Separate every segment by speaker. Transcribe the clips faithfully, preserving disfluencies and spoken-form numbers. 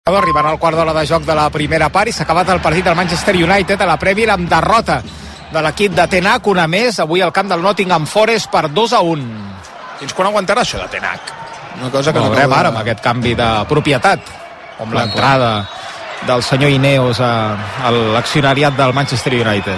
Speaker 1: arribant al quart d'hora de joc de la primera part i s'ha acabat el partit del Manchester United a la Premier amb derrota de l'equip de Ten Hag, una més, avui al camp del Nottingham Forest per dos a un.
Speaker 2: Fins quan aguantarà això de Ten Hag? Una cosa que
Speaker 1: no veurem ara amb aquest canvi de propietat, amb l'entrada del senyor Ineos a, a l'accionariat del Manchester United.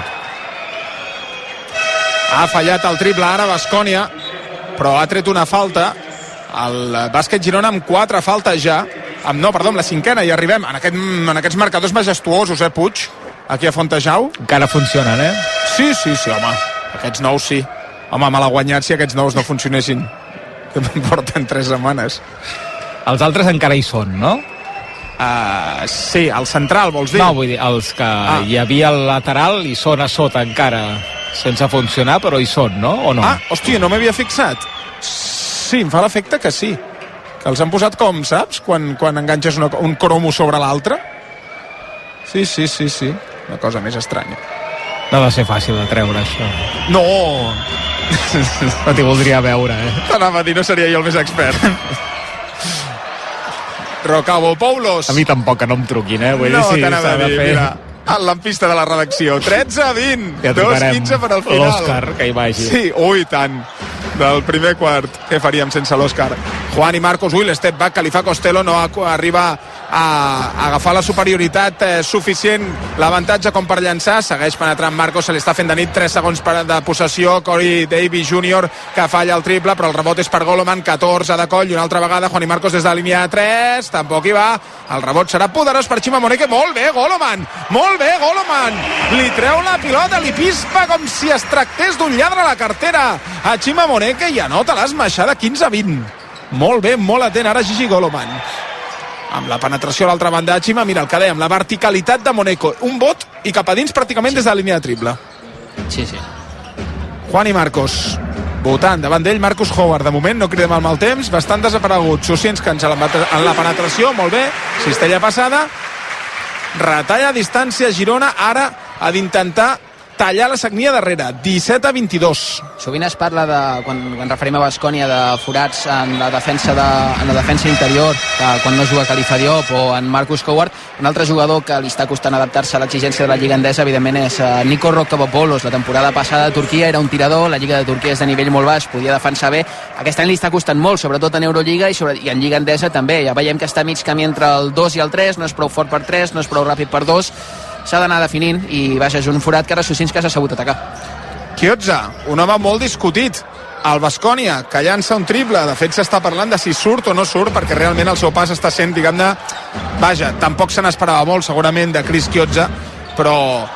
Speaker 2: Ha fallat el triple ara Baskonia, però ha tret una falta. El bàsquet Girona amb quatre faltes ja. Amb, no, perdó, amb la cinquena, i arribem en, aquest, en aquests marcadors majestuosos, eh, Puig? Aquí a Fontejau.
Speaker 1: Encara funcionen, eh?
Speaker 2: Sí, sí, sí, home. Aquests nous sí. Home, malaguanyats si aquests nous no funcionessin. Que porten tres setmanes.
Speaker 1: Els altres encara hi són, no?
Speaker 2: Uh, sí, el central, vols dir?
Speaker 1: No, vull dir, els que ah. hi havia al lateral hi són a sota encara sense funcionar, però hi són, no? O no?
Speaker 2: Ah, hòstia, no m'havia fixat. Sí, em fa l'efecte que sí. Que els han posat com, saps? Quan, quan enganxes una, un cromo sobre l'altre. Sí, sí, sí, sí. Una cosa més estranya.
Speaker 1: No ha de ser fàcil de treure, això.
Speaker 2: No!
Speaker 1: No t'hi voldria veure, eh?
Speaker 2: T'anava a dir, no seria jo el més expert. Rocabo Poulos.
Speaker 1: A mi tampoc que no em truquin, eh? Vull
Speaker 2: no,
Speaker 1: dir, sí,
Speaker 2: t'anava a dir,
Speaker 1: fer...
Speaker 2: mira, el lampista de la redacció. tretze a vint.
Speaker 1: Ja
Speaker 2: dos quinze per al final.
Speaker 1: L'Òscar, que hi vagi.
Speaker 2: Sí, ui, tant. Del primer quart. Què faríem sense l'Òscar? Juan i Marcos, ui, l'step back que li fa Costello no arriba a agafar la superioritat eh, suficient, l'avantatge com per llançar, segueix penetrant Marcos, se li està fent de nit, tres segons per, de possessió, Corey Davis júnior que falla el triple, però el rebot és per Goloman, catorze de coll, i una altra vegada Juan i Marcos des de la línia de tres, tampoc hi va, el rebot serà poderós per Chima Moneke, molt bé Goloman, molt bé Goloman, li treu la pilota, li pispa com si es tractés d'un lladre a la cartera a Chima Moneke i anota l'esmaixada quinze a vint. Molt bé, molt atent ara Gigi Goloman. Amb la penetració a l'altra banda de Chima, mira el que dèiem, la verticalitat de Moneko. Un bot i cap a dins pràcticament des de la línia de triple.
Speaker 3: Sí, sí.
Speaker 2: Juan i Marcos. Votant davant d'ell Marcus Howard. De moment no cridem el mal temps, bastant desaparegut. Susienskans en la penetració, molt bé. Cistella passada. Retalla a distància Girona, ara ha d'intentar tallar la sagnia darrere, disset a vint-i-dos.
Speaker 3: Sovint es parla de, quan, quan referim a Baskonia, de forats en la defensa de, en la defensa interior, que quan no juga Khalifa Diop o en Marcus Howard. Un altre jugador que li està costant adaptar-se a l'exigència de la Lliga Endesa, evidentment, és Nico Rocabopoulos. La temporada passada a Turquia era un tirador, la Lliga de Turquia és de nivell molt baix, podia defensar bé. Aquest any li està costant molt, sobretot en Eurolliga i, sobre, i en Lliga Endesa també. Ja veiem que està mig camí entre el dos i el tres, no és prou fort per tres, no és prou ràpid per dos. S'ha d'anar definint i vaja, és un forat que ara Susinskas ha sabut atacar.
Speaker 2: Chiozza, un home molt discutit, el Baskonia, que llança un triple. De fet s'està parlant de si surt o no surt, perquè realment el seu pas està sent, diguem-ne, vaja, tampoc se n'esperava molt segurament de Chris Chiozza, però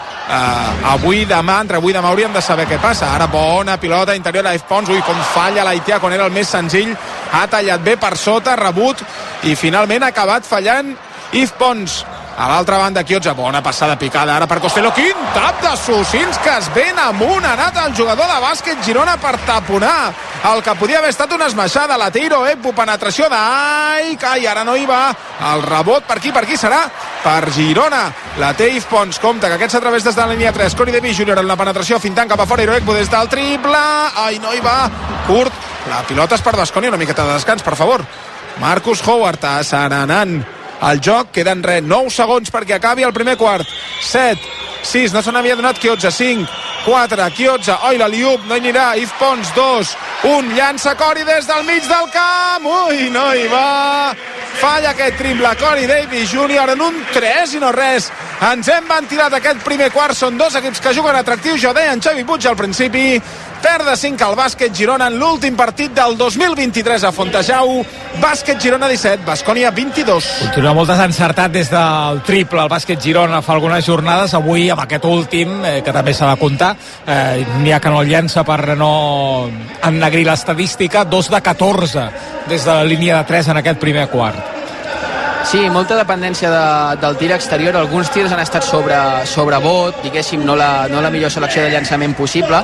Speaker 2: eh, avui, demà, entre avui i demà hauríem de saber què passa. Ara bona pilota interior a Yves Pons, ui, com falla l'Aitea quan era el més senzill, ha tallat bé per sota, rebut, i finalment ha acabat fallant Yves Pons. A l'altra banda, Chiozza, bona passada picada ara per Costello, quin tap de Susinskas, ben amunt, ha anat el jugador de bàsquet Girona per taponar el que podia haver estat una esmaixada, la Teiro Ekbu, penetració d'Aik, ai, ara no hi va, el rebot per aquí, per aquí serà per Girona, la té Yves Pons, compte que aquest s'atreveix des de la línia tres, Corey Davis júnior en la penetració, fintant cap a fora, Ekbu des del triple, ai, no hi va, curt, la pilota és per Baskonia, una miqueta de descans, per favor, Marcus Howard asserenant el joc, queden res, nou segons perquè acabi el primer quart, set, sis, no se n'havia donat Chiozza, cinc, quatre, Chiozza, oi la liup, no hi anirà, Yves Pons, dos, un, llança Corey des del mig del camp, ui, no hi va, falla aquest triple, Corey Davis júnior en un tres i no res, ens hem ventilat aquest primer quart, són dos equips que juguen atractius, jo deia en Xavi Puig al principi, perd de cinc al bàsquet Girona en l'últim partit del dos mil vint-i-tres a Fontejau, bàsquet Girona disset, Baskonia vint-i-dos.
Speaker 1: Continua molt desencertat des del triple el bàsquet Girona fa algunes jornades, avui amb aquest últim, eh, que també s'ha de comptar, eh, n'hi ha que no el llença per no ennegrir l'estadística, dos de catorze des de la línia de tres en aquest primer quart.
Speaker 3: Sí, molta dependència de, del tir exterior, alguns tirs han estat sobre, sobre bot, diguéssim, no la, no la millor selecció de llançament possible.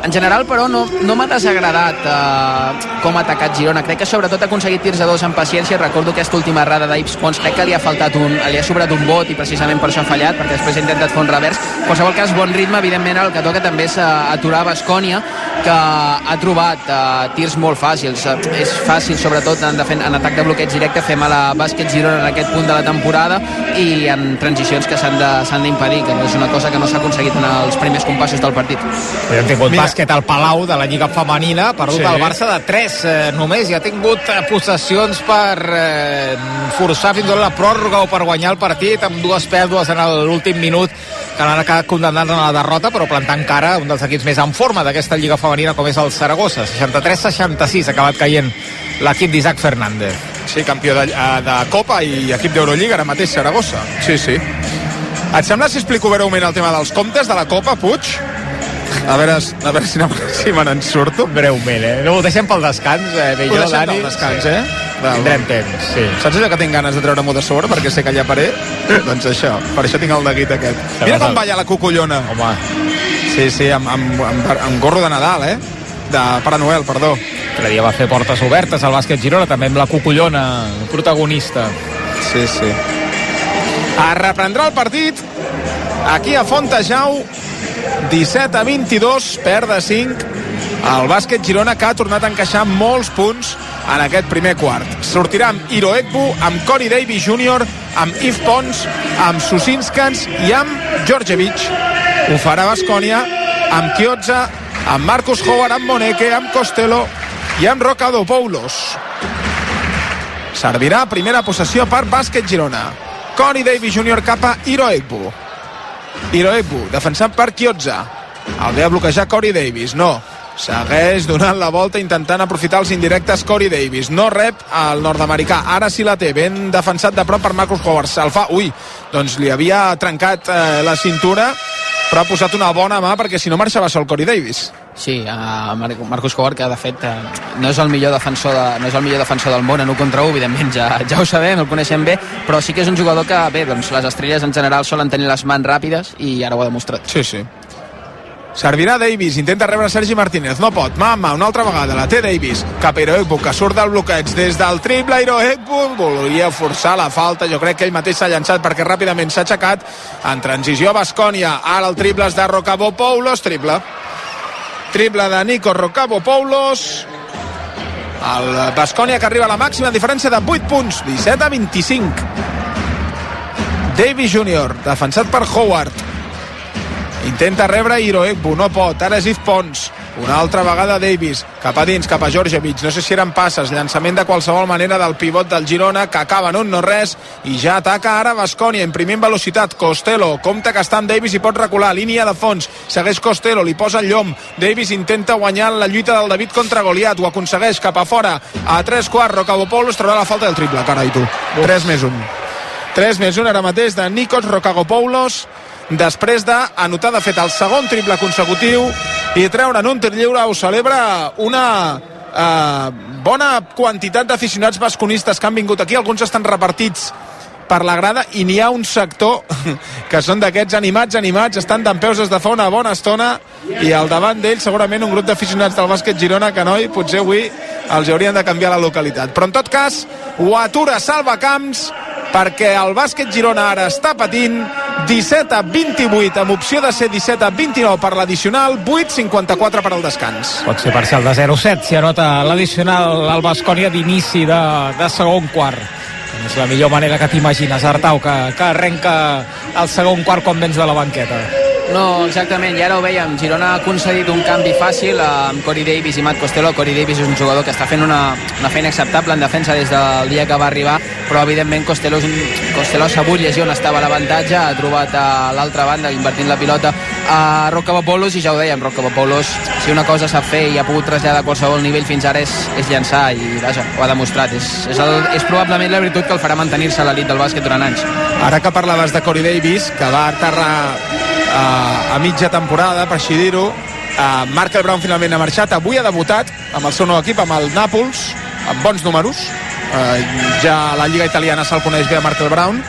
Speaker 3: En general, però, no, no m'ha desagradat eh, com ha atacat Girona. Crec que sobretot ha aconseguit tirs a dos amb paciència. Recordo aquesta última errada d'Yves Pons, crec que li ha faltat un, li ha sobrat un bot i precisament per això ha fallat, perquè després ha intentat fer un revers. En qualsevol cas, bon ritme, evidentment el que toca també és aturar Baskonia, que ha trobat eh, tirs molt fàcils. Eh, és fàcil, sobretot en, defen en atac de bloqueig directe, fer mal a bàsquet Girona en aquest punt de la temporada i en transicions que s'han d'impedir, que és una cosa que no s'ha aconseguit en els primers compassos del partit.
Speaker 1: Ja hem tingut Mira. bàsquet al Palau de la Lliga Femenina, perdut sí. el Barça de tres eh, només, i ha tingut eh, possessions per eh, forçar fins a la pròrroga o per guanyar el partit, amb dues pèrdues en l'últim minut que han acabat condemnats a la derrota, però plantant cara un dels equips més en forma d'aquesta Lliga Femenina, com és el Saragossa. seixanta-tres seixanta-sis ha acabat caient l'equip d'Isaac Fernández.
Speaker 2: Sí, campió de, de Copa i equip d'Eurolliga, ara mateix Saragossa. Sí, sí. Et sembla si explico breument el tema dels comptes de la Copa, Puig? A veure, a veure si, no, si me n'en surto.
Speaker 1: Breument, eh? No, ho deixem pel descans, eh? Bé,
Speaker 2: ho
Speaker 1: jo,
Speaker 2: deixem
Speaker 1: Dani,
Speaker 2: pel descans,
Speaker 1: sí.
Speaker 2: eh?
Speaker 1: Tindrem temps, sí.
Speaker 2: Saps allò que tinc ganes de treure-m'ho de sobre perquè sé que ja paré? Doncs això, per això tinc el neguit aquest. Mira com balla la cucullona.
Speaker 1: Home.
Speaker 2: Sí, sí, amb, amb, amb, amb gorro de Nadal, eh? De Pare Noel, perdó.
Speaker 1: L'altre dia va fer portes obertes al bàsquet Girona, també amb la cucullona protagonista.
Speaker 2: Sí, sí. A reprendrà el partit aquí a Fontejau, disset a vint-i-dos, perd de cinc el bàsquet Girona, que ha tornat a encaixar molts punts en aquest primer quart. Sortirà amb Hiro Egbu, amb Corey Davis júnior, amb Yves Pons, amb Susinskans i amb Djordjevic. Ho farà Baskonia amb Chiozza, amb Marcus Howard, amb Moneke, amb Costello i amb Rocadopoulos. Servirà primera possessió per bàsquet Girona. Corey Davis júnior cap a Hiro Egbu. Hiro Egbu, defensat per Chiozza. El ve a bloquejar Corey Davis, no. Segueix donant la volta, intentant aprofitar els indirectes Corey Davis. No rep el nord-americà, ara sí la té, ben defensat de prop per Marcus Howard. Se'l fa, ui, doncs li havia trencat eh, la cintura, però ha posat una bona mà perquè si no marxava sol Corey Davis.
Speaker 3: Sí, uh, Marcus Howard, que de fet uh, no és el millor defensor de, no és el millor defensor del món en un contra u, evidentment ja, ja ho sabem, el coneixem bé, però sí que és un jugador que, bé, doncs les estrelles en general solen tenir les mans ràpides i ara ho ha demostrat.
Speaker 2: Sí, sí. Servirà Davis, intenta rebre Sergi Martínez, no pot, mama, una altra vegada, la té Davis, cap a Hiro Egbu, que surt del bloqueig des del triple. Hiro Egbu volia forçar la falta, jo crec que ell mateix s'ha llançat perquè ràpidament s'ha aixecat, en transició a Baskonia, ara el triple és de Rocabopoulos, triple triple de Nico Rocabopoulos, el Baskonia que arriba a la màxima diferència de vuit punts, disset a vint-i-cinc. Davis júnior, defensat per Howard, intenta rebre Hiro Egbu, no pot, ara és Yves Pons, una altra vegada Davis, cap a dins, cap a Djordjevic, no sé si eren passes, llançament de qualsevol manera del pivot del Girona, que acaba en un no res, i ja ataca ara Baskonia, imprimint velocitat. Costello, compte que està amb Davis i pot recular, línia de fons, segueix Costello, li posa el llom, Davis intenta guanyar la lluita del David contra Goliat, ho aconsegueix cap a fora, a tres quarts, Rocabopoulos traurà la falta del triple, carai tu, tres més un tres més un ara mateix de Nikos Rocabopoulos, després d'anotar de fet el segon triple consecutiu i treure'n un tir lliure. Ho celebra una eh, bona quantitat d'aficionats basconistes que han vingut aquí, alguns estan repartits per la grada i n'hi ha un sector que són d'aquests animats, animats, estan dempeus des de fa una bona estona i al davant d'ells segurament un grup d'aficionats del bàsquet Girona que noi, potser avui els haurien de canviar la localitat, però en tot cas ho atura Salvacamps perquè el bàsquet Girona ara està patint. Disset a vint-i-vuit amb opció de ser disset a vint-i-nou per l'addicional, vuit cinquanta-quatre per al descans.
Speaker 1: Pot ser parcial de zero a set si anota l'addicional al Baskonia d'inici de, de segon quart. És la millor manera que t'imagines, Artau, que, que arrenca el segon quart quan vens de la banqueta.
Speaker 3: No, exactament, i ara ho veiem, Girona ha concedit un canvi fàcil amb Corey Davis i Matt Costello. Corey Davis és un jugador que està fent una, una feina acceptable en defensa des del dia que va arribar, però evidentment Costello, és un, Costello s'ha sabut llegir on estava l'avantatge, ha trobat a l'altra banda invertint la pilota a Rocabopoulos i ja ho dèiem, Rocabopoulos, si una cosa sap fer i ha pogut traslladar a qualsevol nivell fins ara és, és llançar i vaja, ho ha demostrat, és, és, el, és probablement la virtut que el farà mantenir-se a l'elit del bàsquet durant anys.
Speaker 2: Ara que parlaves de Corey Davis, que va aterrar a mitja temporada, per així dir-ho, uh, Markel Brown finalment ha marxat, avui ha debutat amb el seu nou equip, amb el Nàpols, amb bons números, uh, ja a la Lliga Italiana se'l coneix bé a Markel Brown,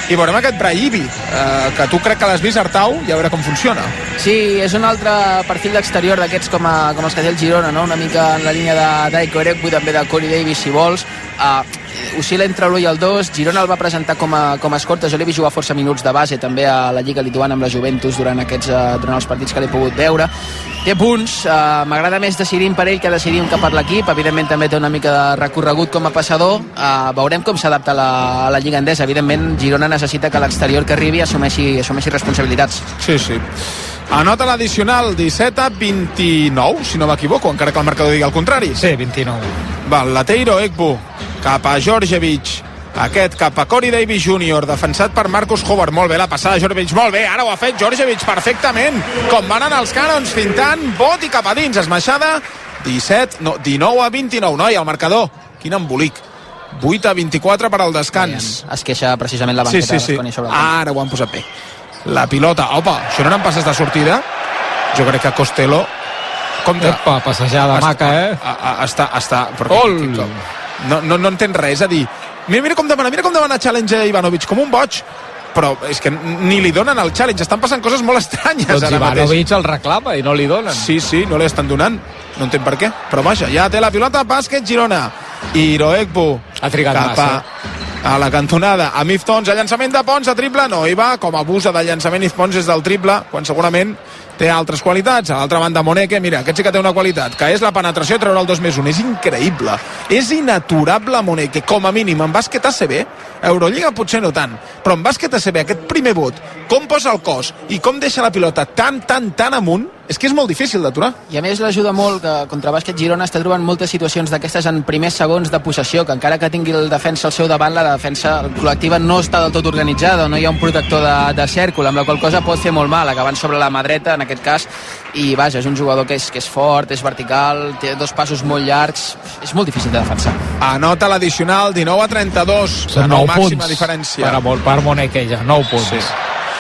Speaker 2: i veurem aquest Braibi, eh, que tu crec que l'has vist, Artau, i a veure com funciona.
Speaker 3: Sí, és un altre perfil d'exterior d'aquests com, a, com els que té el Girona, no? Una mica en la línia de d'Aiko Erekbu, també de Corey Davis, si vols. Uh, oscil·la entre l'u i el dos. Girona el va presentar com a, com a escorta. Jo l'he vist jugar força minuts de base també a la Lliga Lituana amb la Juventus durant, aquests, uh, durant els partits que l'he pogut veure. Té punts, uh, m'agrada més decidir per ell que decidir cap per l'equip. Evidentment també té una mica de recorregut com a passador. Uh, veurem com s'adapta a, la, a la Lliga Endesa. Evidentment Girona necessita que l'exterior que arribi assumeixi, assumeixi responsabilitats.
Speaker 2: Sí, sí. Anota l'addicional disset a vint-i-nou, si no m'equivoco, encara que el marcador digui el contrari.
Speaker 1: Sí, vint-i-nou.
Speaker 2: Val, Lateiro Ekbu cap a Georgievich, aquest cap a Corey Davis júnior, defensat per Marcus Howard. Molt bé la passada de Georgievich, molt bé, ara ho ha fet Georgievich perfectament, com van anar els Canons, fintant, bot i cap a dins, esmaixada, disset, no, dinou a vint-i-nou, noi, el marcador, quin embolic. vuit a vint-i-quatre per al descans.
Speaker 3: Es queixa precisament la banqueta
Speaker 2: sí, sí, sí.
Speaker 3: de Baskonia sobre el camp.
Speaker 2: Ara ho han posat bé. La pilota, opa, això no eren passes de sortida? Jo crec que Costello... Compte.
Speaker 1: Epa, passejada està, maca, eh?
Speaker 2: A, a, està, està... Ol! No, no, no entén res, és a dir... Mira, mira com demana, mira com demana challenge a Ivanovic, com un boig. Però és que ni li donen el challenge, estan passant coses molt estranyes
Speaker 1: doncs
Speaker 2: ara
Speaker 1: Ivanovic
Speaker 2: mateix.
Speaker 1: el reclama i no li donen.
Speaker 2: Sí, sí, no li estan donant. No entenc per què, però vaja, ja té la pilota, bàsquet Girona. Iroekbu
Speaker 1: ha trigat
Speaker 2: cap
Speaker 1: massa.
Speaker 2: A, a la cantonada, a Mif Pons, a llançament de Pons, a triple, no hi va, com abusa del llançament Mif Pons és del triple, quan segurament té altres qualitats. A l'altra banda, Moneke, mira, aquest sí que té una qualitat, que és la penetració i treure el dos més un. És increïble, és inaturable Moneke, com a mínim en bàsquet A C B, Eurolliga potser no tant, però en bàsquet A C B aquest primer vot, com posa el cos i com deixa la pilota tan, tan, tan amunt, és que és molt difícil d'aturar.
Speaker 3: I a més l'ajuda molt que contra bàsquet Girona està trobant moltes situacions d'aquestes en primers segons de possessió, que encara que tingui el defensa al seu davant, la defensa col·lectiva no està del tot organitzada, no hi ha un protector de, de cèrcol, amb la qual cosa pot fer molt mal, acabant sobre la mà dreta en aquest cas, i vaja, és un jugador que és, que és fort, és vertical, té dos passos molt llargs, és molt difícil de defensar.
Speaker 2: Anota l'addicional, dinou a trenta-dos,
Speaker 1: la nou
Speaker 2: màxima
Speaker 1: punts
Speaker 2: diferència.
Speaker 1: per, per Moneke ja, nou punts.
Speaker 2: Sí.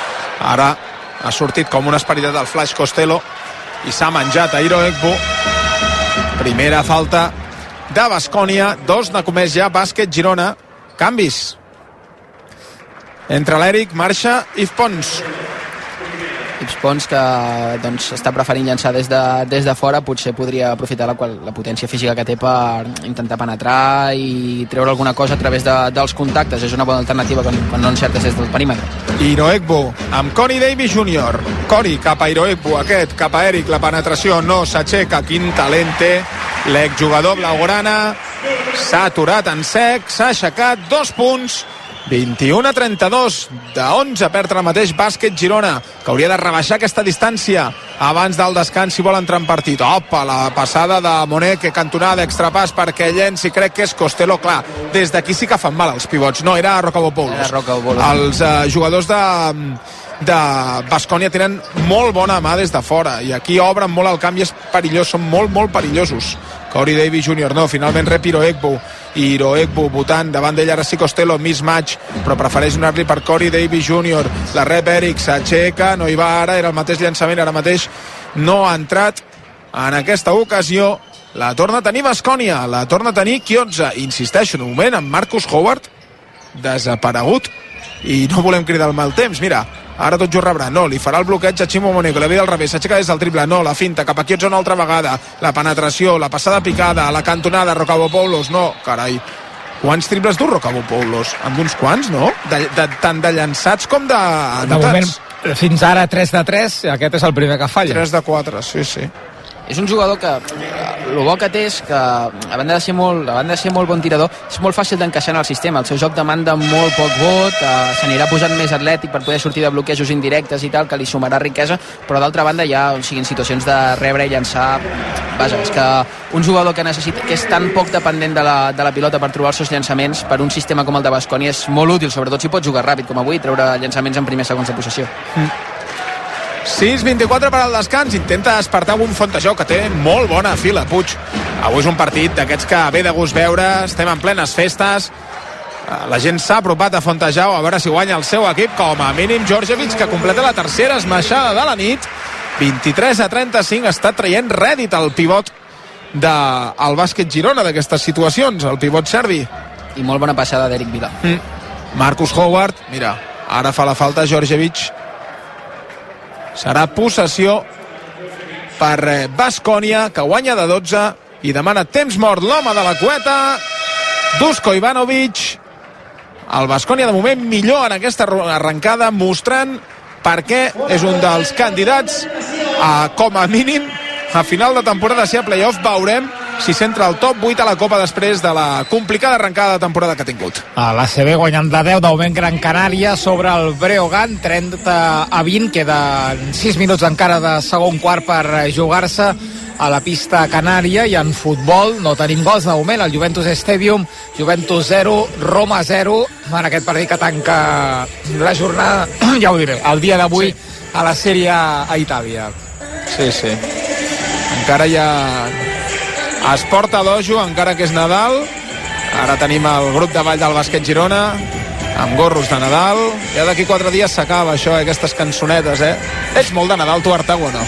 Speaker 2: Ara ha sortit com una esperitat del Flash Costello i s'ha menjat a Iroekbu. Primera falta de Baskonia, dos n'ha comès ja bàsquet Girona. Canvis. Entre l'Eric, marxa Yves Pons.
Speaker 3: Yves Pons que doncs, està preferint llançar des de, des de fora, potser podria aprofitar la, qual, la potència física que té per intentar penetrar i treure alguna cosa a través de, dels contactes. És una bona alternativa quan, quan no encertes des del perímetre.
Speaker 2: Iroekbu amb Corey Davis júnior. Corey cap a Iroekbu, aquest cap a Eric, la penetració no s'aixeca, quin talent té l'exjugador blaugrana. S'ha aturat en sec, s'ha aixecat, dos punts, vint-i-u a trenta-dos, de onze perd el mateix bàsquet Girona, que hauria de rebaixar aquesta distància abans del descans si vol entrar en partit. Opa, la passada de Moneke, cantonada, extrapàs perquè llenci, crec que és Costello. Clar, des d'aquí sí que fan mal els pivots. No, era Rocabopoulos.
Speaker 3: Era Rocabopoulos.
Speaker 2: Els uh, jugadors de de Baskonia tenen molt bona mà des de fora i aquí obren molt el camp i és perillós, són molt molt perillosos. Corey Davis júnior no, finalment rep Iroekbu, Iroekbu votant davant d'ell, ara sí Costello, mismatch, però prefereix donar-li per Corey Davis júnior, la rep Eric, s'aixeca, no hi va ara, era el mateix llançament, ara mateix no ha entrat en aquesta ocasió, la torna a tenir Baskonia, la torna a tenir Chiozza, insisteixo en un moment, amb Marcus Howard desaparegut i no volem cridar el mal temps, mira, ara tot just rebrà, no, li farà el bloqueig a Chimo Moneke, la vida al revés, s'aixeca des del triple, no, la finta, cap a Chiozza una altra vegada, la penetració, la passada picada, la cantonada, Rocabopoulos, no, carai, quants triples du Rocabopoulos? Amb uns quants, no? De, de, tant de llançats com de anotats.
Speaker 1: De moment, fins ara tres de tres, aquest és el primer que falla.
Speaker 2: tres de quatre, sí, sí.
Speaker 3: És un jugador que el bo que té és que a banda de ser molt, a banda de ser molt bon tirador, és molt fàcil d'encaixar en el sistema. El seu joc demanda molt poc vot, eh, s'anirà posant més atlètic per poder sortir de bloquejos indirectes i tal, que li sumarà riquesa, però d'altra banda ja, o sigui, en situacions de rebre i llançar, vaja, és que un jugador que necessita, que és tan poc dependent de la, de la pilota per trobar els seus llançaments, per un sistema com el de Baskonia és molt útil, sobretot si pot jugar ràpid com avui, treure llançaments en primers segons de possessió.
Speaker 2: Mm. sis vint-i-quatre per al descans, intenta despertar un Fontejau que té molt bona fila, Puig. Avui és un partit d'aquests que ve de gust veure, estem en plenes festes, la gent s'ha apropat a Fontejau a veure si guanya el seu equip, com a mínim Georgievich, que completa la tercera esmaixada de la nit, vint-i-tres a trenta-cinc, està traient rèdit el pivot del bàsquet Girona d'aquestes situacions, el pivot serbi.
Speaker 3: I molt bona passada d'Eric Vila.
Speaker 2: Mm. Marcus Howard, mira, Ara fa la falta Djordjevic. Serà possessió per Baskonia, que guanya de dotze i demana temps mort l'home de la cueta, Duško Ivanovic. El Baskonia de moment millor en aquesta arrencada, mostrant per què és un dels candidats a, com a mínim, a final de temporada, si a playoff. Veurem si s'entra al top vuit a la Copa després de la complicada arrencada de temporada que ha tingut.
Speaker 1: A l'A C B guanyant de deu, de moment Gran Canària sobre el Breogán, trenta a vint, queden sis minuts encara de segon quart per jugar-se a la pista canària. I en futbol no tenim gols de moment, al Juventus Stadium, Juventus zero, Roma zero, en aquest partit que tanca la jornada, ja ho diré, el dia d'avui, sí, a la Sèrie A Itàlia.
Speaker 2: Sí, sí. Encara hi ha esport a dojo, encara que és Nadal. Ara tenim el grup de ball del Bàsquet Girona amb gorros de Nadal. Ja d'aquí quatre dies s'acaba això, eh, aquestes cançonetes, eh? Ets molt de Nadal, tu, Artago, o no?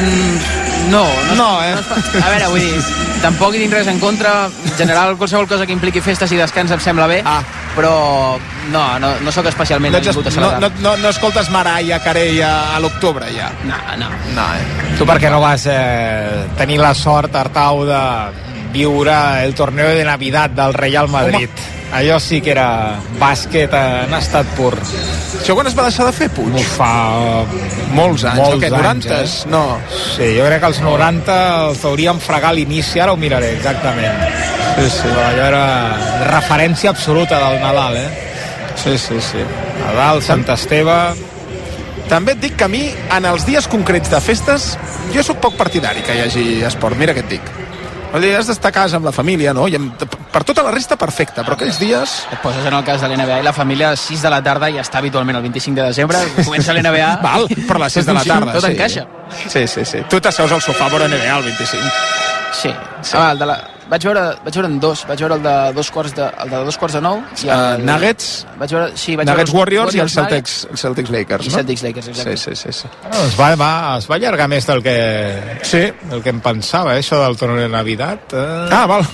Speaker 3: Mm, no, no,
Speaker 2: no, eh?
Speaker 3: No, a veure, vull dir, tampoc hi tinc res en contra. En general, qualsevol cosa que impliqui festes i descans em sembla bé, ah. però no, no, no sóc especialment
Speaker 2: no, vingut a celebrar. No, no, no escoltes Mariah Carey a, a l'octubre, ja?
Speaker 3: No, no.
Speaker 2: no eh?
Speaker 1: Tu per què no vas eh, tenir la sort, Artau, de viure el torneo de Navidad del Real Madrid? Home. Allò sí que era bàsquet en estat pur.
Speaker 2: Això quan es va deixar de fer, Puig?
Speaker 1: Uf, fa
Speaker 2: molts anys,
Speaker 1: molts
Speaker 2: o què, noranta? Eh? No.
Speaker 1: Sí, jo crec que els noranta els hauríem fregar l'inici, ara ho miraré exactament. Sí, sí. Però allò era referència absoluta del Nadal, eh?
Speaker 2: Sí, sí, sí.
Speaker 1: Nadal, Sant Esteve...
Speaker 2: També et dic que a mi, en els dies concrets de festes, jo sóc poc partidari que hi hagi esport, mira què et dic. Has d'estar a casa amb la família, no? I amb, per tota la resta, perfecte, però aquells dies...
Speaker 3: Et poses en el cas de l'N B A i la família a les sis de la tarda ja està habitualment el vint-i-cinc de desembre, comença l'N B A...
Speaker 2: Val, però a les sis de la tarda,
Speaker 3: tot
Speaker 2: sí.
Speaker 3: encaixa.
Speaker 2: Sí, sí, sí. Tu t'asseus al sofà a veure N B A el vint-i-cinc.
Speaker 3: Sí. sí. Ah, el de la... Vaig veure, vaig veure en dos, vaig veure el de dos quarts de, el de dos quarts de nou i el,
Speaker 2: uh, Nuggets,
Speaker 3: vaig veure, sí, vaig
Speaker 2: Nuggets
Speaker 3: veure
Speaker 2: Warriors, Warriors i els Celtics,
Speaker 3: els
Speaker 2: Celtics Lakers,
Speaker 3: no? I Celtics Lakers, exacte.
Speaker 2: Sí, sí, sí, sí.
Speaker 1: No, es, va, va, es va allargar més del que,
Speaker 2: sí.
Speaker 1: del que em pensava, eh, això del torneo de Navidad. Eh...
Speaker 2: Ah, val.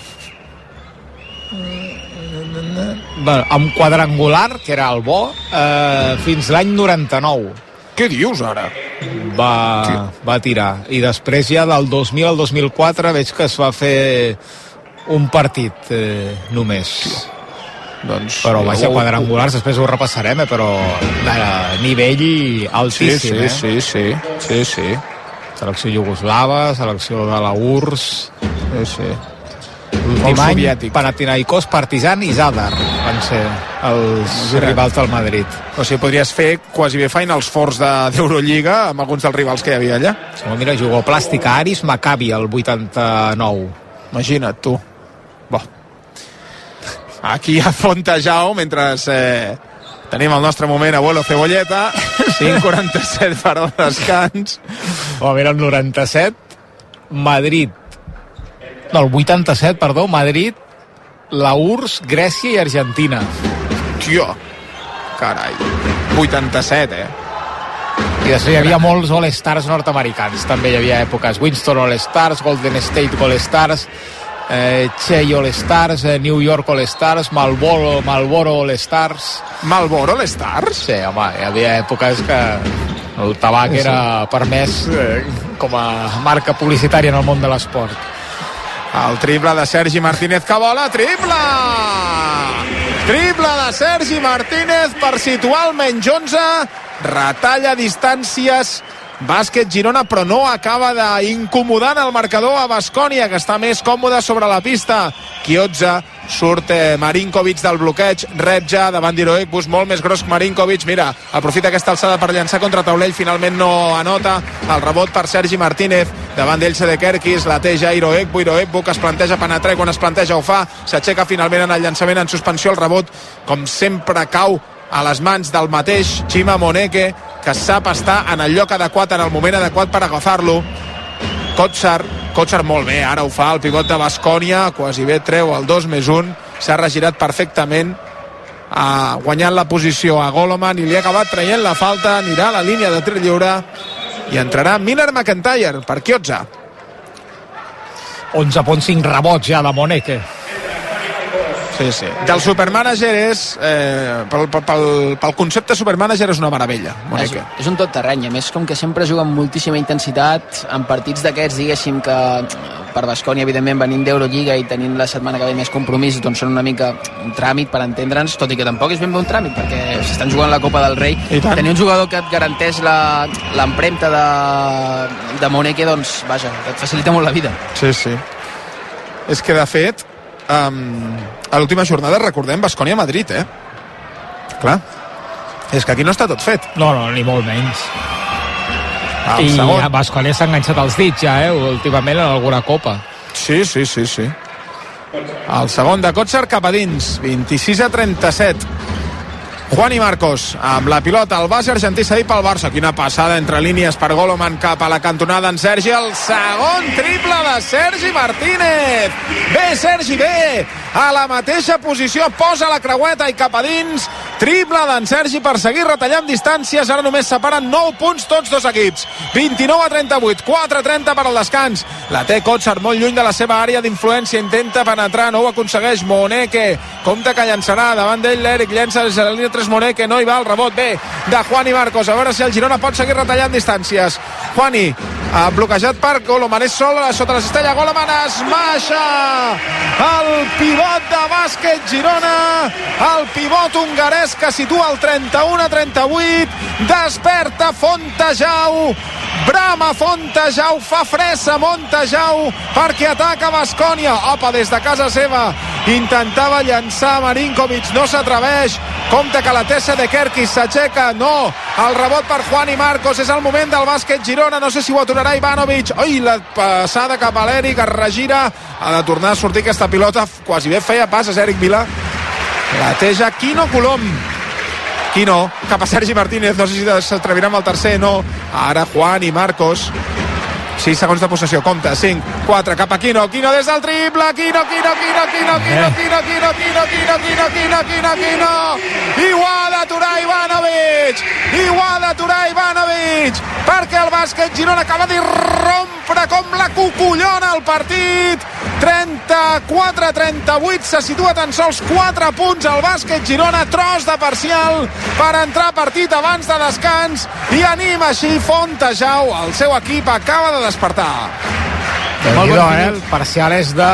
Speaker 1: Bueno, amb quadrangular, que era el bo, eh, fins l'any noranta-nou.
Speaker 2: Què dius ara?
Speaker 1: Va, va tirar. I després ja del dos mil al dos mil quatre veig que es va fer un partit eh, només.
Speaker 2: Doncs,
Speaker 1: però vaja, quadrangulars, després ho repassarem, eh, però de nivell altíssim.
Speaker 2: Sí, sí,
Speaker 1: eh?
Speaker 2: sí, sí, sí, sí.
Speaker 1: Selecció iugoslava, selecció de la U R S.
Speaker 2: Sí, sí.
Speaker 1: L'últim any, soviètic. Panathinaikos, Partizan i Zadar van ser els Mira. rivals del Madrid.
Speaker 2: O sigui, podries fer quasi bé Finals Fours d'Eurolliga amb alguns dels rivals que hi havia allà.
Speaker 1: Sí, mira, jugó Plàstica Aris, Maccabi el vuitanta-nou.
Speaker 2: Imagina't, tu. Bo. Aquí a Fontejau, mentre eh, tenim el nostre moment abuelo cebolleta, cinc quaranta-set per al descans.
Speaker 1: Oh, mira, el noranta-set, Madrid. No, el vuitanta-set, perdó, Madrid, la U R S S, Grècia i Argentina.
Speaker 2: Tio, carai, vuitanta-set, eh?
Speaker 1: I després hi havia molts All-Stars nord-americans, també hi havia èpoques, Winston All-Stars, Golden State All-Stars, eh, Shea All-Stars, eh, New York All-Stars, Marlboro, Marlboro All-Stars.
Speaker 2: Marlboro All-Stars?
Speaker 1: Sí, home, hi havia èpoques que el tabac sí, era permès eh, com a marca publicitària en el món de l'esport.
Speaker 2: El triple de Sergi Martínez que vola, triple! Triple de Sergi Martínez per situar el menys onze, retalla distàncies Bàsquet Girona, però no acaba d'incomodar el marcador a Baskonia, que està més còmode sobre la pista. Chiozza, surt eh, Marinkovic del bloqueig, rep ja davant d'Iroekbus, molt més gros que Marinkovic. Mira, aprofita aquesta alçada per llançar contra taulell, finalment no anota. El rebot per Sergi Martínez, davant d'ell Sedekerkis, la té ja Iroekbu, Iroekbu que es planteja penetrar, quan es planteja ho fa, s'aixeca finalment en el llançament en suspensió, el rebot com sempre cau a les mans del mateix Chima Moneke, que sap estar en el lloc adequat, en el moment adequat per agafar-lo. Kotsar, Kotsar molt bé, ara ho fa el pivot de Baskonia, quasi bé treu el dos més un, s'ha regirat perfectament, ha guanyat la posició a Goloman i li ha acabat traient la falta, anirà a la línia de tir lliure i entrarà Miller McIntyre per Chiozza.
Speaker 1: onze coma cinc rebots ja de Moneke.
Speaker 2: Sí, sí. Del supermànager és... Eh, pel, pel, pel concepte supermànager és una meravella, Moneke.
Speaker 3: És, és un tot terreny, a més com que sempre juga amb moltíssima intensitat en partits d'aquests, diguéssim que per Baskonia, evidentment, venint d'Eurolliga i tenint la setmana que ve més compromisos, doncs són una mica un tràmit per entendre'ns, tot i que tampoc és ben bé un tràmit, perquè s'estan jugant la Copa del Rei. Tenir un jugador que et garanteix l'empremta de, de Moneke, doncs, vaja, et facilita molt la vida.
Speaker 2: Sí, sí. És que, de fet, um, a l'última jornada, recordem, Baskonia-Madrid, eh? Clar. És que aquí no està tot fet.
Speaker 1: No, no, ni molt menys.
Speaker 2: El
Speaker 1: I
Speaker 2: segon.
Speaker 1: a Baskonia s'ha enganxat els dits ja, eh? Últimament en alguna copa.
Speaker 2: Sí, sí, sí, sí. El segon de Kotsar cap a dins, vint-i-sis a trenta-set. Juan i Marcos amb la pilota, el base argentí cedit pel Barça. Quina passada entre línies per Goloman cap a la cantonada en Sergi. El segon triple de Sergi Martínez. Bé, Sergi, bé, a la mateixa posició, posa la creueta i cap a dins. Triple d'en Sergi per seguir retallant distàncies. Ara només separen nou punts tots dos equips. vint-i-nou a trenta-vuit, quatre a trenta per al descans. La té Kotsar molt lluny de la seva àrea d'influència, intenta penetrar, no ho aconsegueix. Moneke, compte que llançarà davant d'ell l'Eric, llença des de la línia tres Moneke, no hi va el rebot, bé de Juan i Marcos, a veure si el Girona pot seguir retallant distàncies. Juani ha bloquejat per Goloman, és sol sota la cistella, Goloman es maixa el pivot de bàsquet Girona, el pivot hongarès que situa el trenta-u a trenta-vuit. Desperta Fontejau, brama Fontejau, fa fressa Montejau perquè ataca Baskonia. Opa, des de casa seva intentava llançar Marinkovic, no s'atreveix, compte que la Tessa de Kerkis s'aixeca, no, el rebot per Juan i Marcos, és el moment del bàsquet Girona, no sé si ho aturarà Ivanovic. Oi, la passada cap a l'Eric, es regira, ha de tornar a sortir aquesta pilota, quasi bé feia passes Eric Vila, la teja Quino Colom, Quino cap a Sergi Martínez, no sé si s'atrevirà amb el tercer, no, ara Juan i Marcos, sis segons de possessió, compte, cinc, quatre, cap a Quino, Quino des del triple, Quino, Quino, Quino, Quino, Quino, Quino, Quino, Quino, Quino, Quino, Quino, Quino, Quino, i ho ha d'aturar Ivanovic, i ho ha d'aturar Ivanovic, perquè el bàsquet Girona acaba d'irrompre com la cucullona al partit, trenta-quatre a trenta-vuit, se situa tan sols quatre punts al bàsquet Girona, tros de parcial per entrar a partit abans de descans, i anima així Fontejau, el seu equip acaba de despertar.
Speaker 1: Déu-n'hi-do, eh? El parcial és de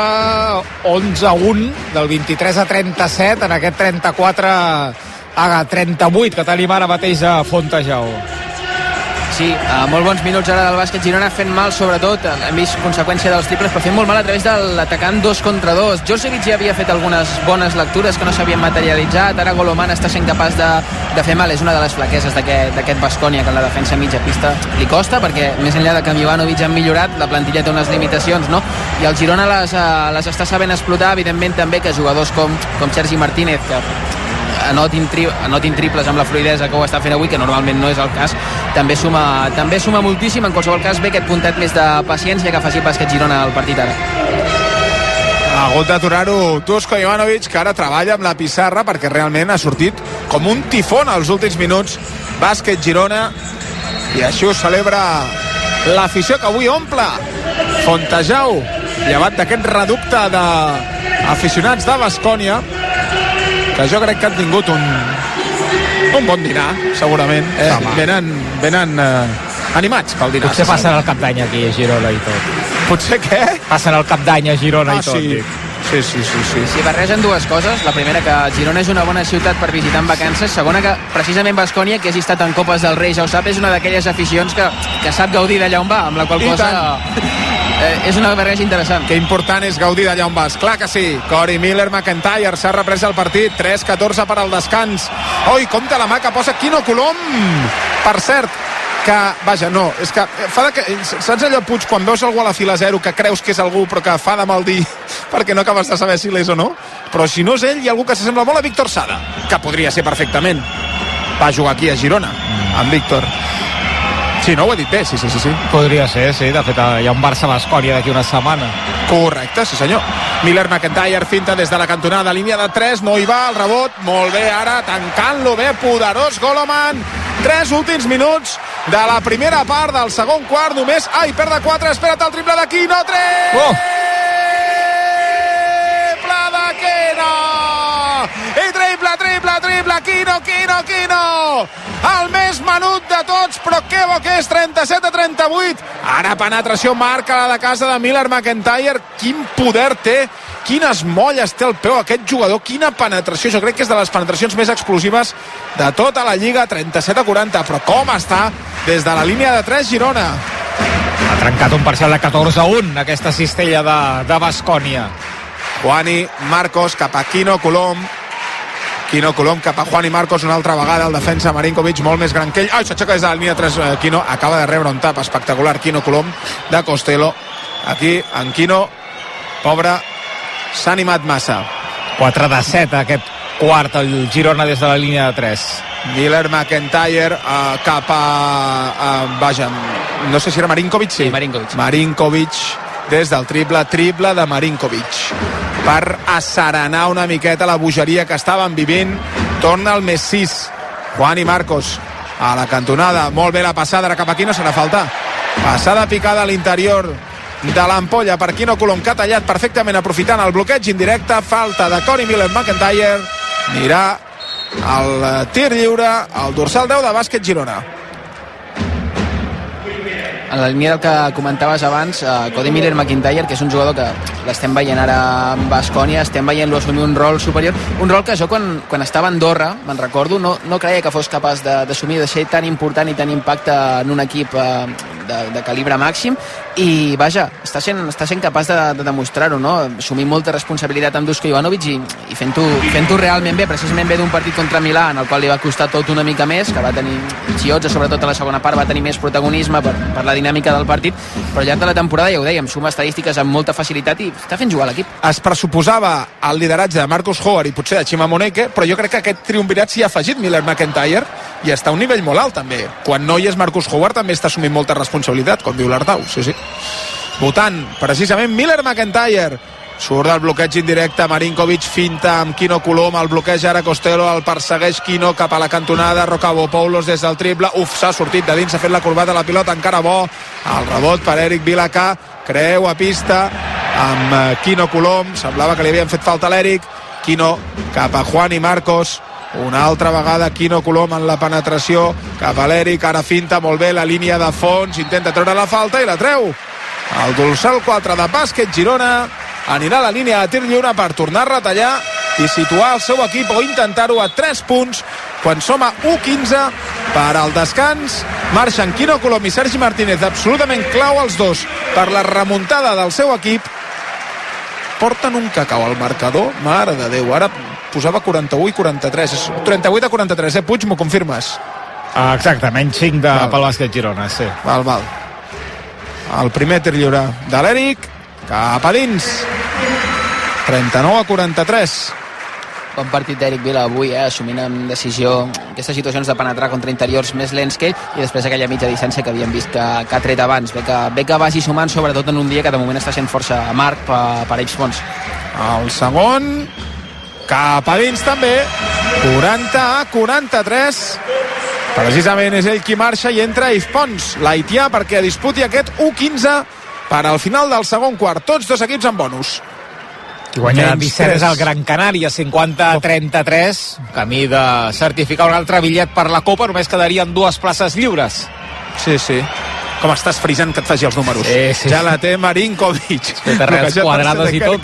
Speaker 1: onze a un, del vint-i-tres a trenta-set, en aquest trenta-quatre a trenta-vuit que tenim ara mateix a Fontejau.
Speaker 3: Sí, uh, molt bons minuts ara del bàsquet Girona, fent mal sobretot, hem vist conseqüència dels triples, però fent molt mal a través de l'atacant dos contra dos. Djordjevic ja havia fet algunes bones lectures que no s'havien materialitzat, ara Goloman està sent capaç de, de fer mal, és una de les flaqueses d'aquest Baskonia, que en la defensa mitja pista li costa, perquè més enllà de que amb Ivanovic han millorat, la plantilla té unes limitacions, no? I el Girona les, uh, les està sabent explotar, evidentment també que jugadors com, com Sergi Martínez, que anotin, tri, anotin triples amb la fluidesa que ho està fent avui, que normalment no és el cas, també suma, també suma moltíssim. En qualsevol cas, ve aquest puntet més de paciència que faci bàsquet Girona al partit ara.
Speaker 2: Ha hagut d'aturar-ho Dusko Ivanovic, que ara treballa amb la pissarra perquè realment ha sortit com un tifón als últims minuts bàsquet Girona, i així ho celebra l'afició que avui omple Fontejau, llevat d'aquest reducte d'aficionats de Baskonia, que jo crec que han tingut un, un bon dinar, segurament. Eh, venen venen eh, animats pel dinar.
Speaker 1: Potser passen el cap d'any aquí a Girona i tot.
Speaker 2: Potser què?
Speaker 1: Passen el cap d'any a Girona
Speaker 2: ah,
Speaker 1: i tot.
Speaker 2: Sí. Sí, sí, sí, sí.
Speaker 3: Si barregen dues coses, la primera que Girona és una bona ciutat per visitar en vacances, segona que precisament Baskonia, que hagi estat en Copes del Rei, ja ho sap, és una d'aquelles aficions que, que sap gaudir d'allà on va, amb la qual
Speaker 2: I
Speaker 3: cosa eh, és una barreja interessant.
Speaker 2: Que important és gaudir d'allà on vas. Clar que sí. Corey Miller, McIntyre, s'ha reprès el partit, tres catorze per al descans. Oi, compte la mà que posa Quino Colom. Per cert, que, vaja, no, és que fa de que, saps allò, Puig, quan veus algú a la fila zero que creus que és algú però que fa de mal dir perquè no acabes de saber si l'és o no? Però si no és ell, hi ha algú que s'assembla molt a Víctor Sada, que podria ser perfectament. Va jugar aquí a Girona, amb Víctor. Sí, no, ho he dit bé, sí, sí, sí, sí.
Speaker 1: Podria ser, sí, de fet hi ha un Barça-Baskonia d'aquí una setmana.
Speaker 2: Correcte, sí senyor. Miller McIntyre finta des de la cantonada, línia de tres, no hi va, el rebot, molt bé ara, tancant-lo bé, poderós Goloman. Tres últims minuts de la primera part del segon quart, només, ai, perd de quatre, espera't el triple d'aquí, no, tres! Oh! De Queno! Quino, Quino, Quino! El més menut de tots, però que bo que és, trenta-set a trenta-vuit. Ara penetració, marca la de casa de Miller McIntyre. Quin poder té, quines molles té el peu aquest jugador, quina penetració. Jo crec que és de les penetracions més explosives de tota la Lliga, trenta-set a quaranta. Però com està des de la línia de tres Girona?
Speaker 1: Ha trencat un parcial de catorze a un aquesta cistella de Baskonia.
Speaker 2: Juani Marcos cap a Quino Colom. Quino Colom cap a Juani Marcos una altra vegada, el defensa Marinkovic molt més gran que ell. Ai, s'aixeca des de la línia tres. Quino acaba de rebre un tap espectacular. Quino Colom de Costello. Aquí en Quino, pobre, s'ha animat massa.
Speaker 1: quatre de set aquest quart el Girona des de la línia de tres.
Speaker 2: Miller McIntyre uh, cap a, uh, vaja, no sé si era Marinkovic, sí,
Speaker 3: sí Marinkovic.
Speaker 2: Marinkovic des del triple, triple de Marinkovic per asserenar una miqueta la bogeria que estaven vivint. Torna el més sis, Juani Marcos a la cantonada, molt bé la passada, ara cap aquí no serà falta, passada picada a l'interior de l'ampolla per Quino Colom, que ha tallat perfectament aprofitant el bloqueig indirecte. Falta de Corey Miller McIntyre, anirà el tir lliure al dorsal deu de Bàsquet Girona.
Speaker 3: En la línia del que comentaves abans, uh, Cody Miller McIntyre, que és un jugador que l'estem veient ara amb Baskonia, estem veient-lo assumir un rol superior, un rol que jo quan, quan estava a Andorra, me'n recordo, no, no creia que fos capaç d'assumir, de, de ser tan important i tan impacte en un equip uh, de, de calibre màxim, i vaja, està sent, està sent capaç de, de demostrar-ho, no? Assumir molta responsabilitat amb Dusko Ivanovic i, i fent-ho fent-ho realment bé, precisament bé d'un partit contra Milà, en el qual li va costar tot una mica més, que va tenir Chiozza, sobretot a la segona part, va tenir més protagonisme per, per la dinàmica del partit, però al llarg de la temporada, ja ho dèiem, suma estadístiques amb molta facilitat i està fent jugar l'equip.
Speaker 2: Es pressuposava el lideratge de Marcus Howard i potser de Chima Moneke, però jo crec que aquest triumvirat s'hi ha afegit Miller McIntyre i està a un nivell molt alt també. Quan no hi és Marcus Howard també està assumint molta responsabilitat, com diu l'Artau, sí, sí. Votant precisament Miller McIntyre. Surt del bloqueig indirecte, Marinkovic finta amb Quino Colom, el bloqueja ara Costello, el persegueix Quino cap a la cantonada, Rocabopoulos des del triple, uf, s'ha sortit de dins, s'ha fet la corbata a la pilota, encara bo, el rebot per Eric Vilacà, creu a pista amb Quino Colom, semblava que li havien fet falta a l'Eric, Quino cap a Juani Marcos, una altra vegada Quino Colom en la penetració cap a l'Eric, ara finta molt bé la línia de fons, intenta treure la falta i la treu. El dorsal quatre de Bàsquet Girona anirà a la línia de tir lliure per tornar a retallar i situar el seu equip o intentar-ho a tres punts quan som a u quinze per al descans. Marxen Quino Colom i Sergi Martínez, absolutament clau els dos per la remuntada del seu equip. Porten un cacau al marcador, mare de Déu, ara posava quaranta-u i quaranta-tres, trenta-vuit a quaranta-tres, eh Puig, m'ho confirmes?
Speaker 1: Ah, exactament, cinc de pel Bàsquet Girona, sí.
Speaker 2: Val, val. El primer tir lliure de l'Eric, cap a dins, trenta-nou a quaranta-tres.
Speaker 3: Bon partit d'Eric Vila avui, eh? Assumint amb decisió aquestes situacions de penetrar contra interiors més lents que ell i després aquella mitja distància que havíem vist que, que ha tret abans. Bé que, bé que vagi sumant, sobretot en un dia que de moment està sent força amarg per, per Ives Pons.
Speaker 2: El segon, cap a dins també, quaranta a quaranta-tres. Precisament és ell qui marxa i entra Ives Pons, l'haitià, perquè disputi aquest u quinze per al final del segon quart. Tots dos equips amb bonus.
Speaker 1: Qui guanya disset és el Gran Canària, cinquanta a trenta-tres, camí de certificar un altre bitllet per la Copa, només quedarien dues places lliures.
Speaker 2: Sí, sí. Com estàs frisant que et faci els números.
Speaker 1: Sí, sí.
Speaker 2: Ja la té Marinkovic.
Speaker 1: Arrels quadrades i tot.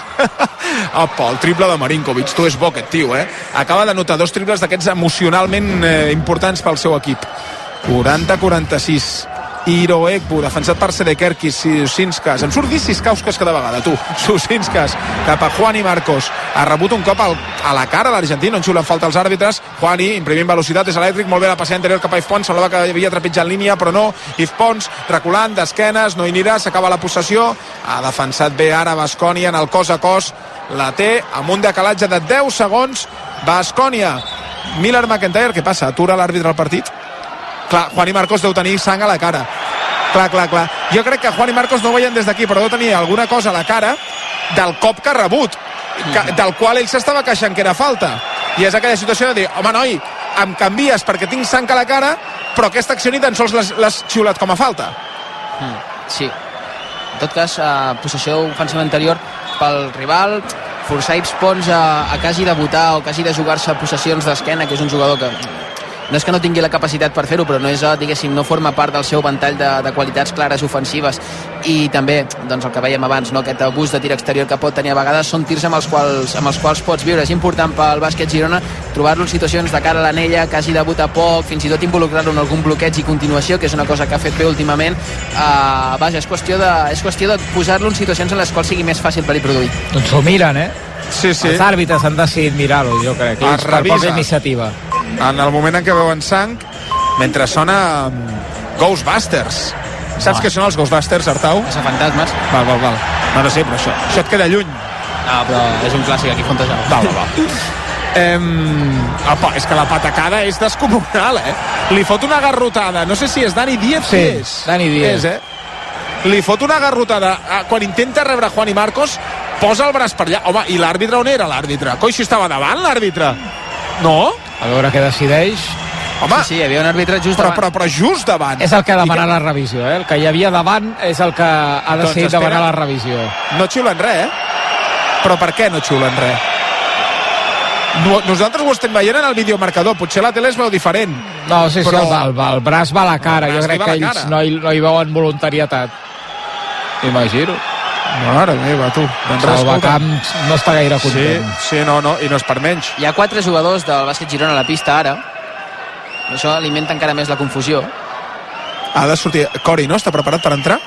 Speaker 2: Opa, el triple de Marinkovic. Tu és bo aquest tio, eh? Acaba d'anotar dos triples d'aquests emocionalment eh, importants pel seu equip. quaranta a quaranta-sis. Iro Ekbu, defensat per Sedekerkis, Susinskas, em surt dir Siskauskas cada vegada, tu, Susinskas, cap a Juani Marcos, ha rebut un cop al, a la cara l'argentí, no en xiulen falta els àrbitres, Juani, imprimint velocitat, és elèctric, molt bé la passada interior cap a Ives Pons, semblava que havia trepitjat línia, però no, Ives Pons, reculant, d'esquenes, no hi anirà, s'acaba la possessió, ha defensat bé ara Baskonia en el cos a cos, la té amb un decalatge de deu segons, Baskonia, Miller McIntyre, què passa, atura l'àrbitre al partit? Clar, Juani Marcos deu tenir sang a la cara. Clar, clar, clar. Jo crec que Juani Marcos no ho veien des d'aquí, però deu tenir alguna cosa a la cara del cop que ha rebut, que, del qual ell s'estava queixant que era falta. I és aquella situació de dir, home, noi, em canvies perquè tinc sang a la cara, però aquesta acció ni tan sols l'has xiulat com a falta.
Speaker 3: Mm, sí. En tot cas, eh, possessió ofensiva anterior pel rival, forçar Ips Pons a, a que hagi de votar o que hagi de jugar-se possessions d'esquena, que és un jugador que no és que no tingui la capacitat per fer-ho, però no és, diguéssim, no forma part del seu ventall de, de qualitats clares ofensives. I també, doncs el que veiem abans, no? Aquest abús de tir exterior que pot tenir a vegades són tirs amb els quals, amb els quals pots viure. És important pel bàsquet Girona trobar-lo en situacions de cara a l'anella, que hagi de votar poc, fins i tot involucrar-lo en algun bloqueig i continuació, que és una cosa que ha fet bé últimament. Uh, vaja, és qüestió de, és qüestió de posar-lo en situacions en les quals sigui més fàcil per ell produir.
Speaker 1: Doncs ho miren, eh?
Speaker 2: Sí, sí.
Speaker 1: Els àrbitres han decidit mirar-ho, jo crec, que és per poca iniciativa.
Speaker 2: En el moment en què veuen sang, mentre sona um, Ghostbusters. Saps
Speaker 1: Va.
Speaker 2: què són els Ghostbusters, Artau?
Speaker 3: Els fantasmes.
Speaker 2: Val, val, val. No, no sé, però això, això et queda lluny.
Speaker 3: No, però és un clàssic aquí Fontejau.
Speaker 2: Val, val, val. Eh, opa, és que la patacada és descomunal, eh? Li fot una garrotada, no sé si és Dani Díez.
Speaker 1: Sí,
Speaker 2: és.
Speaker 1: Dani Díez.
Speaker 2: És, eh? Li fot una garrotada. Quan intenta rebre Juan i Marcos, posa el braç per allà. Home, i l'àrbitre on era, l'àrbitre? Coi, si estava davant, l'àrbitre? No?
Speaker 1: A veure què decideix.
Speaker 2: Home,
Speaker 3: Sí, sí, hi havia un àrbitre just
Speaker 2: però,
Speaker 3: davant.
Speaker 2: però, però just davant.
Speaker 1: És el que ha demanat
Speaker 2: I
Speaker 1: la revisió, eh? El que hi havia davant és el que ha
Speaker 2: Doncs
Speaker 1: decidit
Speaker 2: espera.
Speaker 1: demanar la revisió.
Speaker 2: No xiulen res, eh? Però per què no xiulen res? No, nosaltres ho estem veient en el videomarcador, potser la tele es veu diferent.
Speaker 1: No, sí, sí,
Speaker 2: Però-
Speaker 1: el, el, el braç va a la cara.
Speaker 2: El
Speaker 1: Jo
Speaker 2: braç
Speaker 1: crec
Speaker 2: li va
Speaker 1: que
Speaker 2: a la
Speaker 1: ells
Speaker 2: cara.
Speaker 1: no hi, no hi veuen voluntarietat. Imagino.
Speaker 2: Mare meva, tu. Doncs res, escolta.
Speaker 1: Salvacamps no està gaire
Speaker 2: Sí,
Speaker 1: content.
Speaker 2: sí, no, no, i no és per menys.
Speaker 3: Hi ha quatre jugadors del bàsquet Girona a la pista ara. Això alimenta encara més la confusió.
Speaker 2: Ha de sortir... Cori, no? Està preparat per entrar?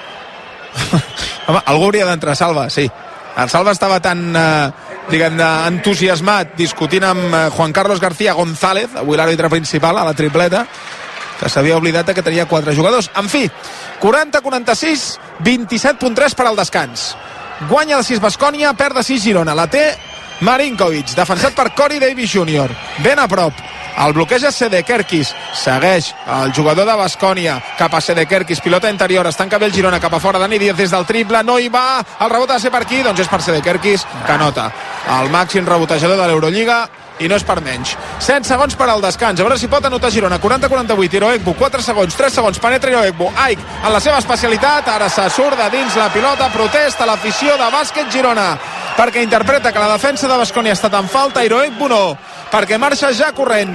Speaker 2: Home, algú hauria d'entrar, Salva, sí. El Salva estava tan, eh, diguem, entusiasmat discutint amb eh, Juan Carlos García González, avui l'àrbitre principal a la tripleta, que s'havia oblidat que tenia quatre jugadors. En fi, quaranta quaranta-sis, vint-i-set punt tres per al descans. Guanya el sis Baskonia, perd de sis Girona. La té Marinkovic, defensat per Corey Davis júnior Ben a prop. El bloqueja Sedekerkis, segueix el jugador de Baskonia cap a Sedekerkis, pilota interior, es tanca bé el Girona cap a fora, Dani Díaz des del triple, no hi va, el rebot ha de ser per aquí, doncs és per Sedekerkis, que nota el màxim rebotejador de l'Eurolliga i no és per menys. set segons per al descans, a veure si pot anotar Girona. Quaranta quaranta-vuit, Hiroegbu, quatre segons, tres segons, penetra Hiroegbu, Aik en la seva especialitat, ara se surt de dins la pilota, protesta l'afició de bàsquet Girona perquè interpreta que la defensa de Baskonia ha estat en falta, Hiroegbu no, perquè marxa ja corrent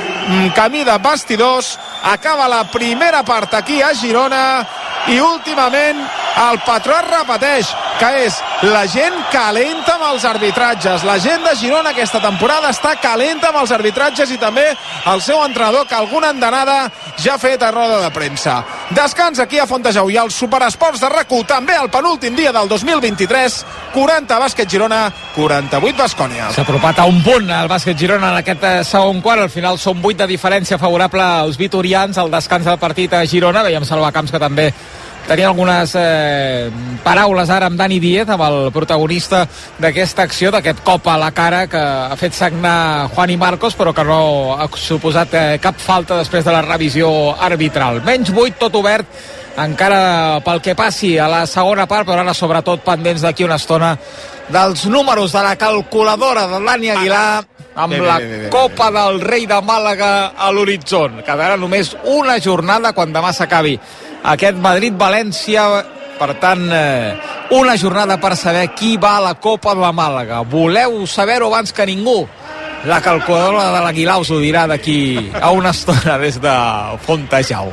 Speaker 2: camí de bastidors, acaba la primera part aquí a Girona i últimament el patró es repeteix, que és la gent calenta amb els arbitratges. La gent de Girona aquesta temporada està calenta amb els arbitratges i també el seu entrenador, que alguna andanada ja ha fet a roda de premsa. Descans aquí a Fontejau i als Superesports de RAC u, també el penúltim dia del dos mil vint-i-tres, quaranta bàsquet Girona, quaranta-vuit Baskonia.
Speaker 1: S'ha apropat a un punt el bàsquet Girona en aquest eh, segon quart. Al final són vuit de diferència favorable als vitorians. Al descans del partit a Girona veiem Salvacamps, que també tenia algunes eh, paraules ara amb Dani Díez, amb el protagonista d'aquesta acció, d'aquest cop a la cara que ha fet sagnar Juan i Marcos, però que no ha suposat eh, cap falta després de la revisió arbitral. Menys vuit, tot obert encara pel que passi a la segona part, però ara sobretot pendents d'aquí una estona dels números de la calculadora de Dani Aguilar amb
Speaker 2: bé, bé,
Speaker 1: la
Speaker 2: bé, bé, bé.
Speaker 1: Copa del Rei de Màlaga a l'horitzó. Quedarà només una jornada quan demà s'acabi aquest Madrid-València. Per tant, eh, una jornada per saber qui va a la Copa de la Màlaga. Voleu saber-ho abans que ningú? La calculadora de l'Aguilar us ho dirà d'aquí a una estona des de Fontejau.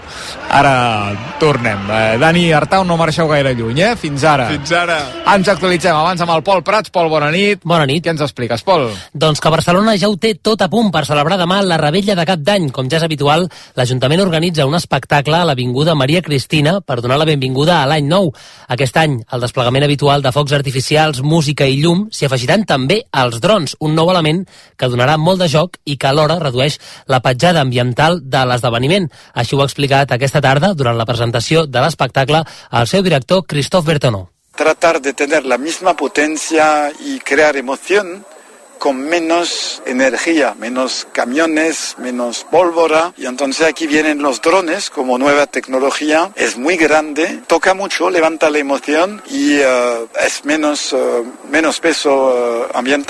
Speaker 1: Ara tornem. Eh, Dani, Artau, no marxeu gaire lluny, eh? Fins ara.
Speaker 2: Fins ara.
Speaker 1: Ens actualitzem abans amb el Pol Prats. Pol, bona nit.
Speaker 4: Bona nit.
Speaker 1: Què ens expliques, Pol?
Speaker 4: Doncs que Barcelona ja ho té tot a punt per celebrar demà la Revetlla de Cap d'Any. Com ja és habitual, l'Ajuntament organitza un espectacle a l'Avinguda Maria Cristina per donar la benvinguda a l'any nou. Aquest any, al desplegament habitual de focs artificials, música i llum, s'hi afegiran també els drons, un nou element que donarà molt de joc i que alhora redueix la petjada ambiental de l'esdeveniment. Així ho ha explicat aquesta tarda, durant la presentació de l'espectacle, el seu director, Christophe Bertoneau.
Speaker 5: Tratar de tener la misma potencia y crear emoción con menos energía, menos camiones, menos pólvora. Y entonces aquí vienen los drones como nueva tecnología. Es muy grande, toca mucho, levanta la emoción y uh, es menos, uh, menos peso uh, ambiental.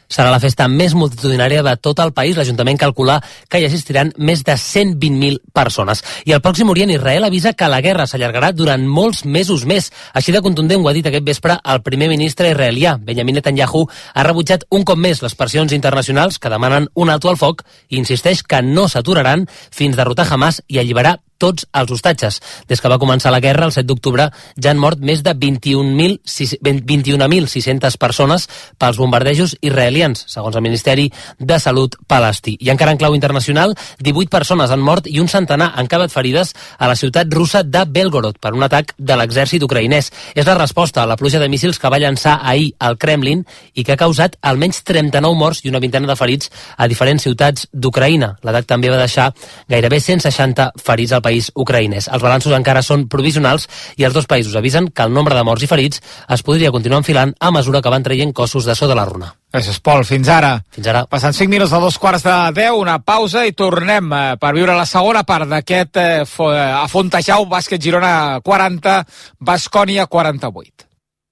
Speaker 4: Serà la festa més multitudinària de tot el país. L'Ajuntament calcula que hi assistiran més de cent vint mil persones. I al Pròxim Orient, Israel avisa que la guerra s'allargarà durant molts mesos més. Així de contundent ho ha dit aquest vespre el primer ministre israelià. Benjamin Netanyahu ha rebutjat un cop més les pressions internacionals que demanen un alto al foc i insisteix que no s'aturaran fins derrotar Hamas i alliberar tots els hostatges. Des que va començar la guerra, el set d'octubre, ja han mort més de vint i un mil sis cents persones pels bombardejos israelians, segons el Ministeri de Salut palestí. I encara en clau internacional, divuit persones han mort i un centenar han acabat ferides a la ciutat russa de Belgorod per un atac de l'exèrcit ucraïnès. És la resposta a la pluja de míssils que va llançar ahir al Kremlin i que ha causat almenys trenta-nou morts i una vintena de ferits a diferents ciutats d'Ucraïna. L'atac també va deixar gairebé cent seixanta ferits al país país ucraïnès. Els balanços encara són provisionals i els dos països avisen que el nombre de morts i ferits es podria continuar enfilant a mesura que van traient cossos de sota la runa.
Speaker 1: Gràcies, Pol. Fins ara.
Speaker 4: Fins ara.
Speaker 1: Passant cinc minuts de dos quarts de deu, una pausa i tornem eh, per viure la segona part d'aquest eh, a Fontejau, bàsquet Girona quaranta, Baskònia quaranta-vuit.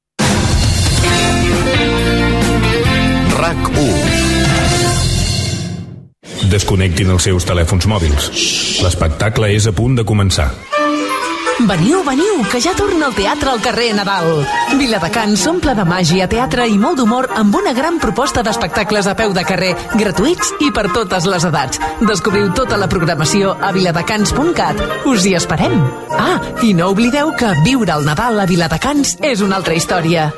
Speaker 6: RAC u. Desconnectin els seus telèfons mòbils. L'espectacle és a punt de començar.
Speaker 7: Veniu, veniu, que ja torna el teatre al carrer Nadal. Viladecans s'omple de màgia, teatre i molt d'humor amb una gran proposta d'espectacles a peu de carrer, gratuïts i per totes les edats. Descobriu tota la programació a viladecans punt cat. Us hi esperem. Ah, i no oblideu que viure el Nadal a Viladecans és una altra història.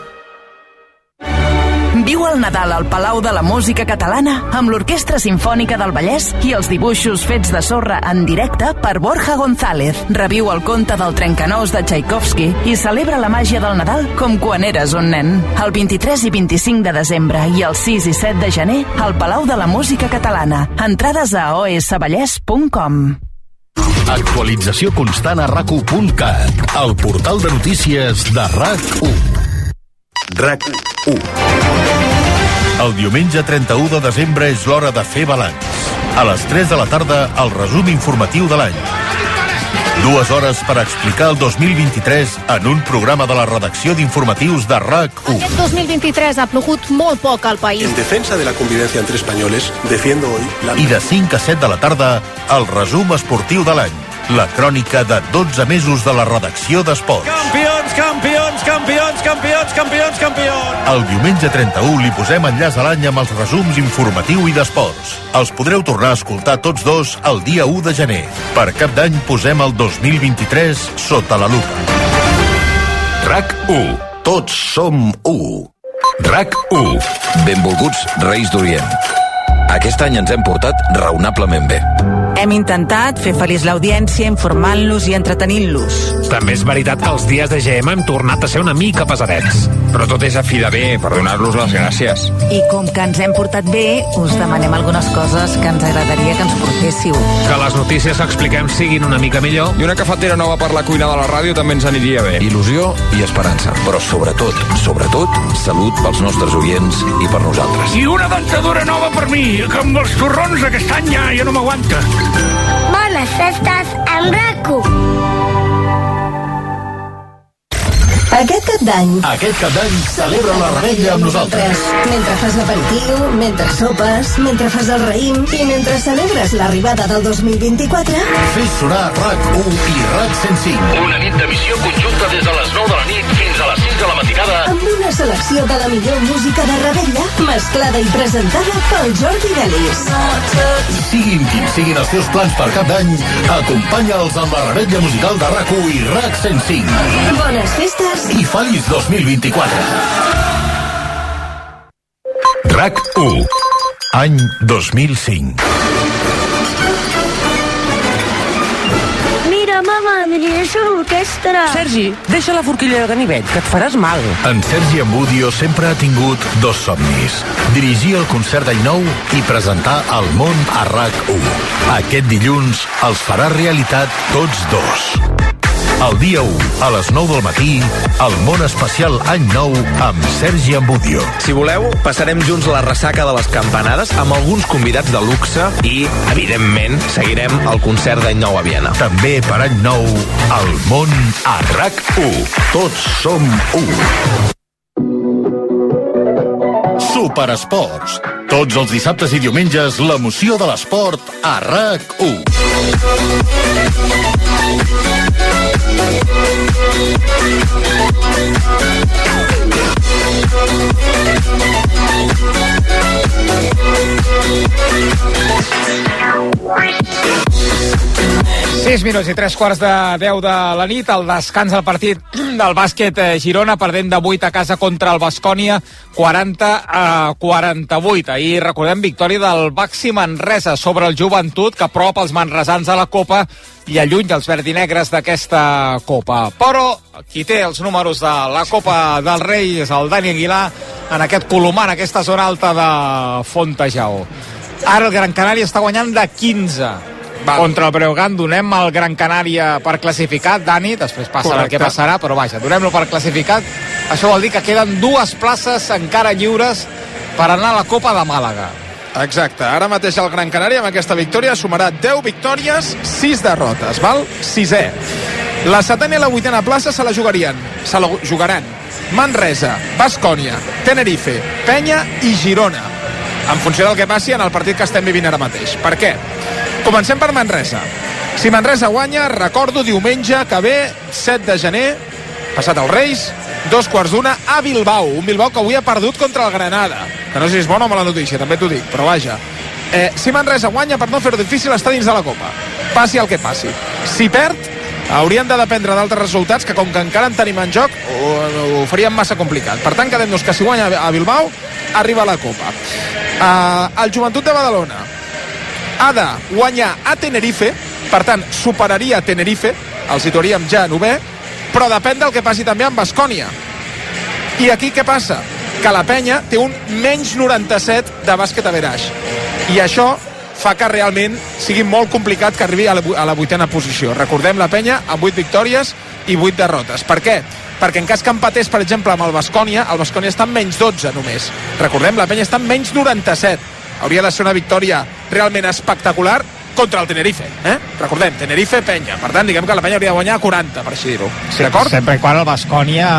Speaker 8: Viu el Nadal al Palau de la Música Catalana amb l'Orquestra Simfònica del Vallès i els dibuixos fets de sorra en directe per Borja González. Reviu el conte del Trencanous de Tchaikovsky i celebra la màgia del Nadal com quan eres un nen. El vint-i-tres i vint-i-cinc de desembre i el sis i set de gener al Palau de la Música Catalana. Entrades a o s vallès punt com.
Speaker 6: Actualització constant a rac u punt cat, el portal de notícies de RAC u. RAC u. El diumenge trenta-u de desembre és l'hora de fer balanç. A les tres de la tarda, el resum informatiu de l'any. Dues hores per explicar el dos mil vint-i-tres en un programa de la redacció d'informatius de RAC u.
Speaker 9: Aquest dos mil vint-i-tres ha plogut molt poc al país.
Speaker 10: En defensa de la convivencia entre españoles, defiendo hoy la...
Speaker 6: I de cinc a set de la tarda, el resum esportiu de l'any. La crònica de dotze mesos de la redacció d'Esports.
Speaker 11: Campions, campions, campions, campions, campions, campions!
Speaker 6: El diumenge trenta-u li posem enllaç a l'any amb els resums informatiu i d'esports. Els podreu tornar a escoltar tots dos el dia u de gener. Per Cap d'Any posem el dos mil vint-i-tres sota la lupa. RAC u. Tots som u. RAC u.
Speaker 12: Benvolguts Reis d'Orient. Aquest any ens hem portat raonablement bé.
Speaker 13: Hem intentat fer feliç l'audiència informant-los i entretenint-los.
Speaker 14: També és veritat que els dies de G M hem tornat a ser una mica pesadets. Però tot és a fi de bé, per donar-los les gràcies.
Speaker 13: I com que ens hem portat bé, us demanem algunes coses que ens agradaria que ens portéssiu.
Speaker 14: Que les notícies que expliquem siguin una mica millor.
Speaker 11: I una cafetera nova per la cuina de la ràdio també ens aniria bé.
Speaker 12: Il·lusió i esperança. Però sobretot, sobretot, salut pels nostres oients i per nosaltres.
Speaker 15: I una dentadura nova per mi, que amb els torrons aquest any ja, ja no m'aguanta.
Speaker 16: Bones festes amb RAC u.
Speaker 17: Aquest Cap d'Any.
Speaker 6: Aquest Cap d'any celebra la revetlla amb nosaltres.
Speaker 17: Mentre fas l'aperitiu, mentre sopes, mentre fas el raïm i mentre celebres l'arribada del dos mil vint-i-quatre...
Speaker 6: Fes sonar RAC u i RAC cent cinc.
Speaker 15: Una nit d'emissió conjunta des de les nou de la nit fins a les sis de la matinada.
Speaker 17: Amb una selecció de la millor música de revetlla, mesclada i presentada pel Jordi Delis.
Speaker 6: Siguin quins siguin els teus plans per Cap d'Any, acompanya'ls amb la revetlla musical de RAC u i RAC cent cinc.
Speaker 17: Bones festes
Speaker 6: i feliç dos mil vint-i-quatre. RAC u. Any dos mil cinc.
Speaker 16: Mira, mama, dirigeix l'orquestra.
Speaker 18: Sergi, deixa la forquilla de ganivet, que et faràs mal.
Speaker 6: En Sergi Ambudio sempre ha tingut dos somnis. Dirigir el concert d'any nou i presentar El món a RAC u. Aquest dilluns els farà realitat tots dos. El dia u, a les nou del matí, el món especial Any Nou amb Sergi Ambudio.
Speaker 11: Si voleu, passarem junts la ressaca de les campanades amb alguns convidats de luxe i, evidentment, seguirem el concert d'Any Nou a Viena.
Speaker 6: També per Any Nou, el món a RAC u. Tots som u. Superesports. Tots els dissabtes i diumenges, l'emoció de l'esport a RAC u.
Speaker 1: sis minuts i tres quarts de deu de la nit, el descans del partit del bàsquet Girona, perdent de vuit a casa contra el Baskonia, quaranta a quaranta-vuit. Ahir, recordem, victòria del Baxi Manresa sobre el Joventut, que apropa els manresans a la Copa i allunya els verdinegres d'aquesta Copa. Però qui té els números de la Copa del Rei és el Dani Aguilar, en aquest colomar, en aquesta zona alta de Fontejau. Ara el Gran Canària està guanyant de quinze. Val. Contra el Breogán donem el Gran Canària per classificat, Dani, després passarà el que passarà, però vaja, donem-lo per classificat. Això vol dir que queden dues places encara lliures per anar a la Copa de Màlaga.
Speaker 2: Exacte, ara mateix el Gran Canària amb aquesta victòria sumarà deu victòries, sis derrotes, val? Sisè. La setena i la vuitena plaça se la jugarien, se la jugaran Manresa, Baskonia, Tenerife, Penya i Girona, en funció del que passi en el partit que estem vivint ara mateix. Per què? Comencem per Manresa. Si Manresa guanya, recordo diumenge que ve, set de gener, passat els Reis, dos quarts d'una a Bilbao. Un Bilbao que avui ha perdut contra el Granada. Que no sé si és bona o mala notícia, també t'ho dic, però vaja. Eh, si Manresa guanya, per no fer-ho difícil, està dins de la Copa. Passi el que passi. Si perd, haurien de dependre d'altres resultats que, com que encara en tenim en joc, ho, ho faríem massa complicat. Per tant, quedem-nos que si guanya a Bilbao, arriba a la Copa. Eh, el Joventut de Badalona ha de guanyar a Tenerife, per tant, superaria Tenerife, el situaríem ja a novè, però depèn del que passi també amb Baskonia. I aquí què passa? Que la Penya té un menys noranta-set de bàsquet average. I això fa que realment sigui molt complicat que arribi a la, a la vuitena posició. Recordem la Penya amb vuit victòries i vuit derrotes. Per què? Perquè en cas que empatés, per exemple, amb el Baskonia, el Baskonia està en menys dotze només. Recordem, la Penya està en menys noranta-set. Hauria de ser una victòria realment espectacular contra el Tenerife, eh? Recordem, Tenerife, Penya. Per tant, diguem que la Penya hauria de guanyar quaranta, per així dir-ho. Sí, d'acord?
Speaker 1: Sempre i quan el Baskonia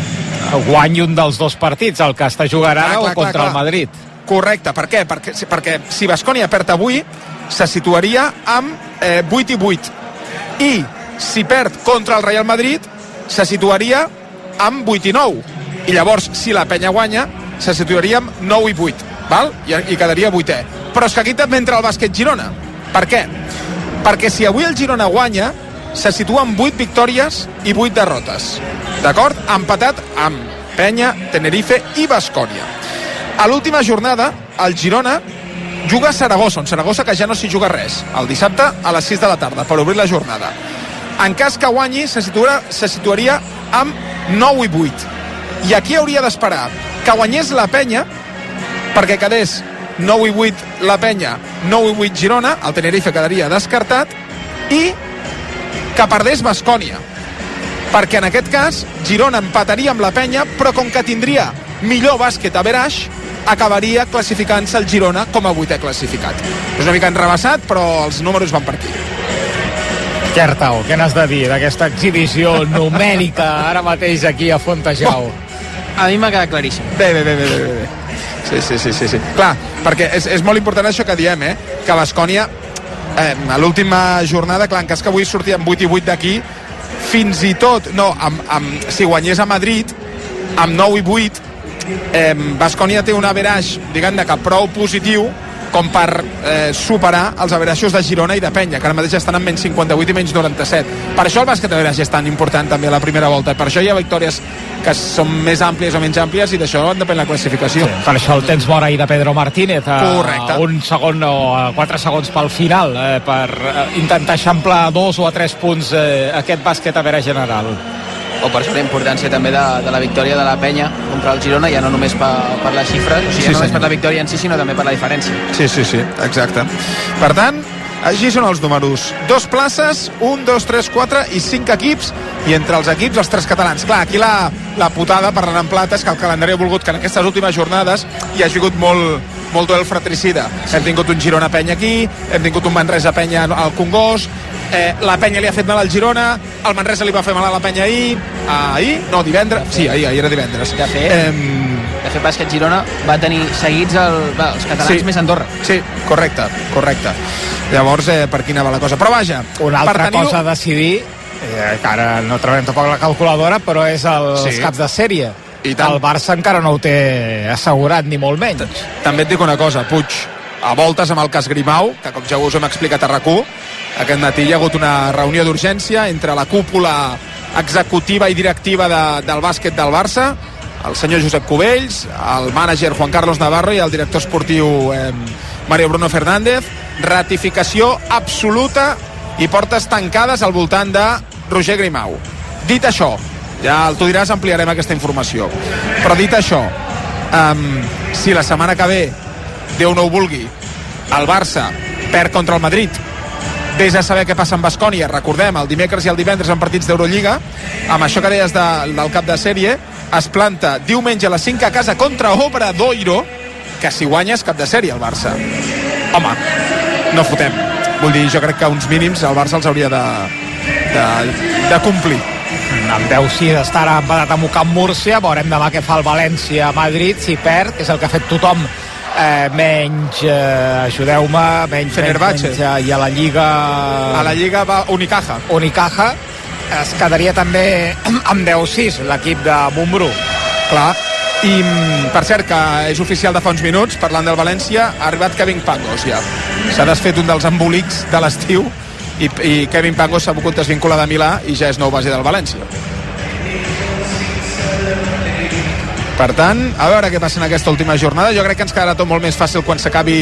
Speaker 1: guanyi un dels dos partits, el que està jugant ara o contra clar, el Madrid.
Speaker 2: Correcte, per què? Perquè, perquè si Baskonia perd avui, se situaria amb eh, vuit i vuit. I si perd contra el Real Madrid, se situaria amb vuit i nou. I llavors, si la Penya guanya, se situaria amb nou i vuit. Val? I, i quedaria vuitè. Però és que aquí també entra el bàsquet Girona. Per què? Perquè si avui el Girona guanya, se situa amb vuit victòries i vuit derrotes. D'acord? Empatat amb Penya, Tenerife i Baskonia. A l'última jornada, el Girona juga a Saragossa, un Saragossa que ja no s'hi juga res, el dissabte a les sis de la tarda, per obrir la jornada. En cas que guanyi, se, situa, se situaria amb nou i vuit. I aquí hauria d'esperar que guanyés la Penya, perquè quedés nou i vuit la Penya, nou i vuit Girona, el Tenerife quedaria descartat, i que perdés Baskonia, perquè en aquest cas Girona empataria amb la Penya, però com que tindria millor bàsquet average, acabaria classificant-se el Girona com a vuitè classificat. És una mica enrevessat, però els números van per aquí.
Speaker 1: Gertau, què n'has de dir d'aquesta exhibició numèrica ara mateix aquí a Fontejau?
Speaker 3: A mi m'ha quedat claríssim.
Speaker 2: Bé, bé, bé, bé, bé, bé. Sí, sí, sí, sí, sí. Clar, perquè és, és molt important això que diem, eh? Que Baskonia, eh, a l'última jornada, clar, en cas que avui sortia amb vuit i vuit d'aquí, fins i tot, no, amb, amb, si guanyés a Madrid, amb nou i vuit, eh, Baskonia té un average, diguem-ne, que prou positiu com per eh, superar els averaixos de Girona i de Penya, que ara mateix estan en menys cinquanta-vuit i menys noranta-set. Per això el bàsquet average és tan important també a la primera volta, per això hi ha victòries que són més àmplies o menys àmplies i d'això en depèn la classificació.
Speaker 1: Sí, per això el temps mort ahir de Pedro Martínez a
Speaker 2: Correcte.
Speaker 1: un segon o a quatre segons pel final, eh, per eh, intentar eixamplar a dos o a tres punts eh, aquest bàsquet average general.
Speaker 3: O per això la importància també de, de la victòria de la Penya contra el Girona, ja no només per, per les xifres, o sigui, sí, no només senyor. per la victòria en si, sinó també per la diferència.
Speaker 2: Sí, sí, sí, exacte. Per tant, així són els números. Dos places, un, dos, tres, quatre i cinc equips, i entre els equips els tres catalans. Clar, aquí la, la putada, parlant en plata, és que el calendari ha volgut que en aquestes últimes jornades hi hagi hagut molt, molt duel fratricida. Sí. Hem tingut un Girona-Penya aquí, hem tingut un Manresa-Penya al Congost, eh, la Penya li ha fet mal al Girona, el Manresa li va fer mal a la Penya ahir, ahir? No, divendres, sí, ahir, ahir era divendres.
Speaker 3: De fet,
Speaker 2: eh,
Speaker 3: de de fet Bàsquet Girona va tenir seguits el, va, els catalans
Speaker 2: sí.
Speaker 3: més Andorra.
Speaker 2: Sí, correcte, correcte. Llavors, eh, per quina va la cosa? Però vaja,
Speaker 1: una altra
Speaker 2: tenir...
Speaker 1: cosa a decidir, eh, que ara no traurem tampoc la calculadora, però és els sí. caps de sèrie. I tant. El Barça encara no ho té assegurat, ni molt menys.
Speaker 2: També et dic una cosa, Puig, a voltes amb el cas Grimau, que com ja us hem explicat a RAC u, aquest matí hi ha hagut una reunió d'urgència entre la cúpula executiva i directiva de, del bàsquet del Barça, el senyor Josep Cubells, el mànager Juan Carlos Navarro i el director esportiu eh, Mario Bruno Fernández. Ratificació absoluta i portes tancades al voltant de Roger Grimau. Dit això, ja tu diràs, ampliarem aquesta informació, però dit això, um, si la setmana que ve, Déu no ho vulgui, el Barça perd contra el Madrid, vés a saber què passa amb Baskònia. Recordem, el dimecres i el divendres en partits d'Eurolliga, amb això que deies de, del cap de sèrie, es planta diumenge a les cinc a casa contra Obradoiro, que si guanya és cap de sèrie el Barça. Home, no fotem. Vull dir, jo crec que uns mínims el Barça els hauria de, de, de complir.
Speaker 1: Amb deu sis estar empatat amb Camp Múrcia, veurem demà què fa el València a Madrid, si perd, que és el que ha fet tothom, eh, menys, eh, ajudeu-me, menys, menys, menys eh, i a la Lliga...
Speaker 2: A la Lliga va Unicaja.
Speaker 1: Unicaja, es quedaria també amb deu sis l'equip de Montbrú.
Speaker 2: Clar, i per cert que és oficial de fa uns minuts, parlant del València, ha arribat Kevin Pangos ja. S'ha desfet un dels embolics de l'estiu i, i Kevin Pangos s'ha pogut desvincular de Milà i ja és nou base del València. Per tant, a veure què passa en aquesta última jornada. Jo crec que ens quedarà tot molt més fàcil quan s'acabi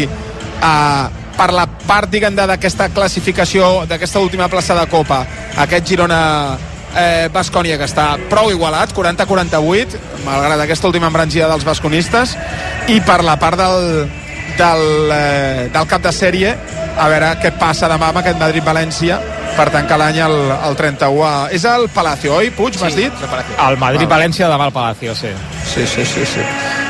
Speaker 2: eh, per la part, diguem, d'aquesta classificació, d'aquesta última plaça de Copa, aquest Girona eh, Baskònia, que està prou igualat, quaranta a quaranta-vuit, malgrat aquesta última embranzida dels basconistes, i per la part del, del, eh, del cap de sèrie, a veure què passa demà amb aquest Madrid-València per tancar l'any al, al trenta-u. És el Palacio, oi, Puig, m'has
Speaker 1: sí,
Speaker 2: dit?
Speaker 1: El Madrid-València demà al Palacio, sí.
Speaker 2: Sí, sí, sí, sí.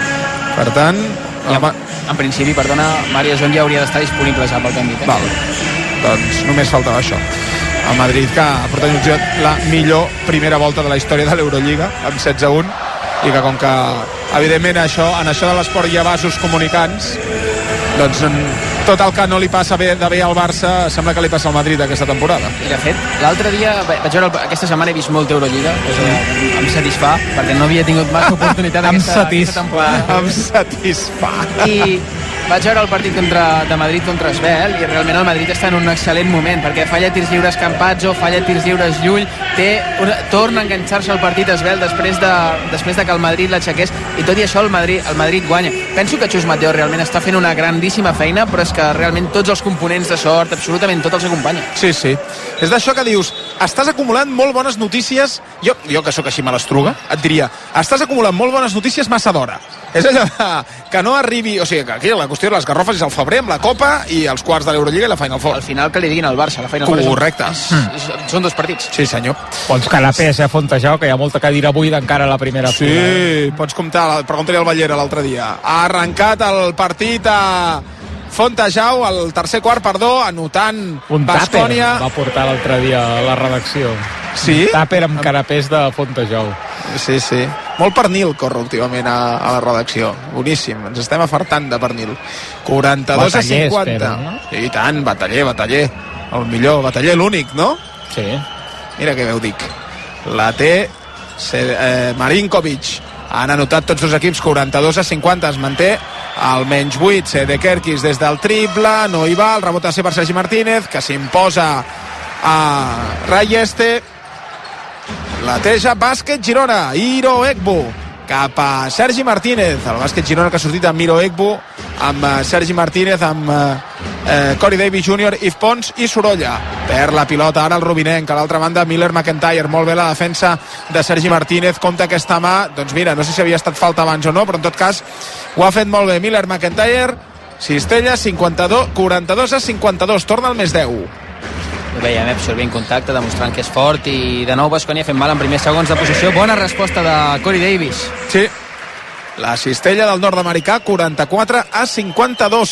Speaker 2: Per tant...
Speaker 3: Ja, en, en principi, perdona, Mario Zon ja hauria d'estar disponible ja pel que hem dit. Eh?
Speaker 2: Val. Doncs només faltava això. El Madrid, que ha protagonizat la millor primera volta de la història de l'Eurolliga, amb setze a un, i que com que, evidentment, això, en això de l'esport hi ha vasos comunicants, doncs tot el que no li passa bé, de bé al Barça sembla que li passa al Madrid aquesta temporada.
Speaker 3: I de fet, l'altre dia, vaig veure, aquesta setmana he vist molta Eurolliga, doncs em satisfà, perquè no havia tingut massa oportunitat aquesta, aquesta temporada.
Speaker 2: Em satisfà.
Speaker 3: I vaig veure el partit contra, de Madrid contra Esbel, i realment el Madrid està en un excel·lent moment, perquè falla tirs lliures Campazzo, falla tirs lliures Llull, té una, torna a enganxar-se al partit Esbel després de, després de que el Madrid l'aixequés, i tot i això el Madrid, el Madrid guanya. Penso que Xus Mateo realment està fent una grandíssima feina, però és que realment tots els components de sort, absolutament tot els acompanyen.
Speaker 2: Sí, sí. És d'això que dius, estàs acumulant molt bones notícies, jo, jo que sóc així malastruga, et diria, estàs acumulant molt bones notícies massa d'hora. És allò que no arribi, o sigui, que aquí la qüestió de les garrofes és el febrer amb la Copa i els quarts de l'Eurolliga i la Final Four.
Speaker 3: Al final que li diguin al Barça, la Final Four.
Speaker 2: Correcte.
Speaker 3: Mm. És, són dos partits.
Speaker 2: Sí, senyor.
Speaker 1: Pots canapés, eh, Fontejau, que hi ha molta cadira buida encara a la primera
Speaker 2: sí,
Speaker 1: fila.
Speaker 2: Sí, pots comptar, pregunta-li al Ballera l'altre dia. Ha arrencat el partit a Fontejau, el tercer quart, perdó, anotant
Speaker 1: un
Speaker 2: Baskònia.
Speaker 1: Va portar l'altre dia a la redacció.
Speaker 2: Sí?
Speaker 1: Un tàper amb canapés de Fontejau.
Speaker 2: Sí, sí. Molt pernil corre últimament a, a la redacció. Boníssim, ens estem afartant de pernil. quaranta-dos a cinquanta. Espero, no? I tant, Bataller, Bataller. El millor, Bataller l'únic, no?
Speaker 1: Sí.
Speaker 2: Mira què veu dic. La té eh, Marinkovic. Han anotat tots dos equips quaranta-dos a cinquanta. Es manté al menys vuit. Sedekerkis des del triple. No hi va. El rebot ha de ser per Sergi Martínez, que s'imposa a Rayeste. La teja bàsquet Girona, Hiro Egbu cap a Sergi Martínez, el bàsquet Girona que ha sortit amb Hiro Egbu, amb uh, Sergi Martínez, amb uh, uh, Corey Davis júnior, Yves Pons i Sorolla. Per la pilota ara el Rubinenc, a l'altra banda Miller McIntyre, molt bé la defensa de Sergi Martínez, compta aquesta mà, doncs mira, no sé si havia estat falta abans o no, però en tot cas ho ha fet molt bé Miller McIntyre. Cistella, cinquanta-dos, quaranta-dos a cinquanta-dos, torna al més deu.
Speaker 3: Ho veiem, absorbint contacte, demostrant que és fort, i de nou Baskònia fent mal en primers segons de posició. Bona resposta de Corey Davis.
Speaker 2: Sí, la cistella del nord-americà, quaranta-quatre a cinquanta-dos.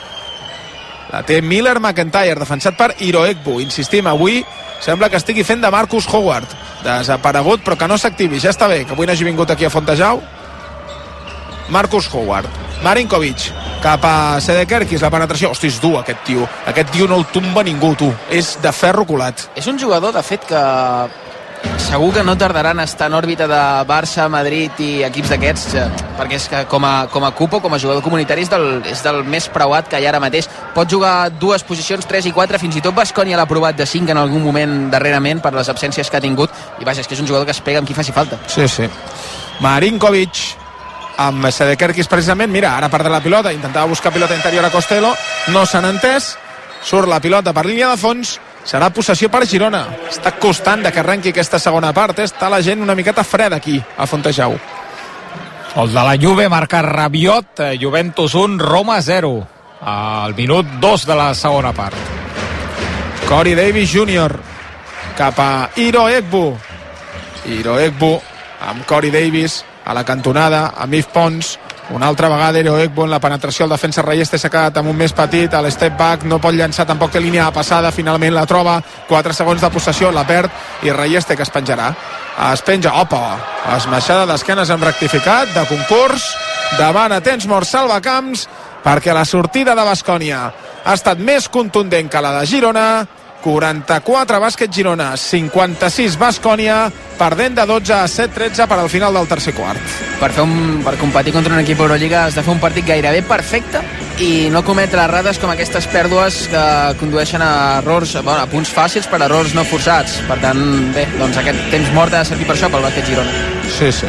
Speaker 2: La té Miller McIntyre, defensat per Hiro Egbu. Insistim, avui sembla que estigui fent de Marcus Howard. Desaparegut, però que no s'activi. Ja està bé, que avui no hagi vingut aquí a Fontejau. Marcus Howard. Marinkovic cap a Sedekerkis, la penetració. Hosti, és dur aquest tio. Aquest tio no el tomba ningú, tu. És de ferro colat.
Speaker 3: És un jugador, de fet, que segur que no tardaran a estar en òrbita de Barça, Madrid i equips d'aquests, perquè és que com a, com a cupo, com a jugador comunitari és del, és del més preuat que hi ha ara mateix. Pot jugar dues posicions, tres i quatre, fins i tot Baskonia l'ha provat de cinc en algun moment darrerament per les absències que ha tingut, i vaja, és que és un jugador que es pega amb qui faci falta.
Speaker 2: Sí, sí. Marinkovic amb Sedekerkis precisament, mira, ara perdrà la pilota, intentava buscar pilota interior a Costello, no s'han entès, surt la pilota per línia de fons, serà possessió per Girona. Està costant de que arrenqui aquesta segona part, eh? Està la gent una miqueta freda aquí a Fontejau.
Speaker 1: El de la Juve marca Rabiot, Juventus un, Roma zero al minut dos de la segona part.
Speaker 2: Corey Davis júnior cap a Iro Egbu. Iro Egbu amb Corey Davis a la cantonada, amb Yves Pons. Una altra vegada Iro Egbu en la penetració, el defensa Reyeste s'ha quedat amb un més petit, a l'step back no pot llançar, tampoc té línia de passada, finalment la troba, quatre segons de possessió, la perd, i Reyeste que es penjarà. Es penja, opa, esmaixada d'esquenes amb rectificat, de concurs, davant a temps mort Salvacamps, perquè la sortida de Baskonia ha estat més contundent que la de Girona. quaranta-quatre bàsquet Girona, cinquanta-sis Baskonia, perdent de dotze a set tretze per al final del tercer quart.
Speaker 3: Per, fer un, per competir contra un equip Euroliga has de fer un partit gairebé perfecte i no cometre errades com aquestes pèrdues que condueixen a errors, bueno, a punts fàcils per errors no forçats. Per tant, bé, doncs aquest temps mort ha de servir per això, pel bàsquet Girona.
Speaker 2: Sí, sí.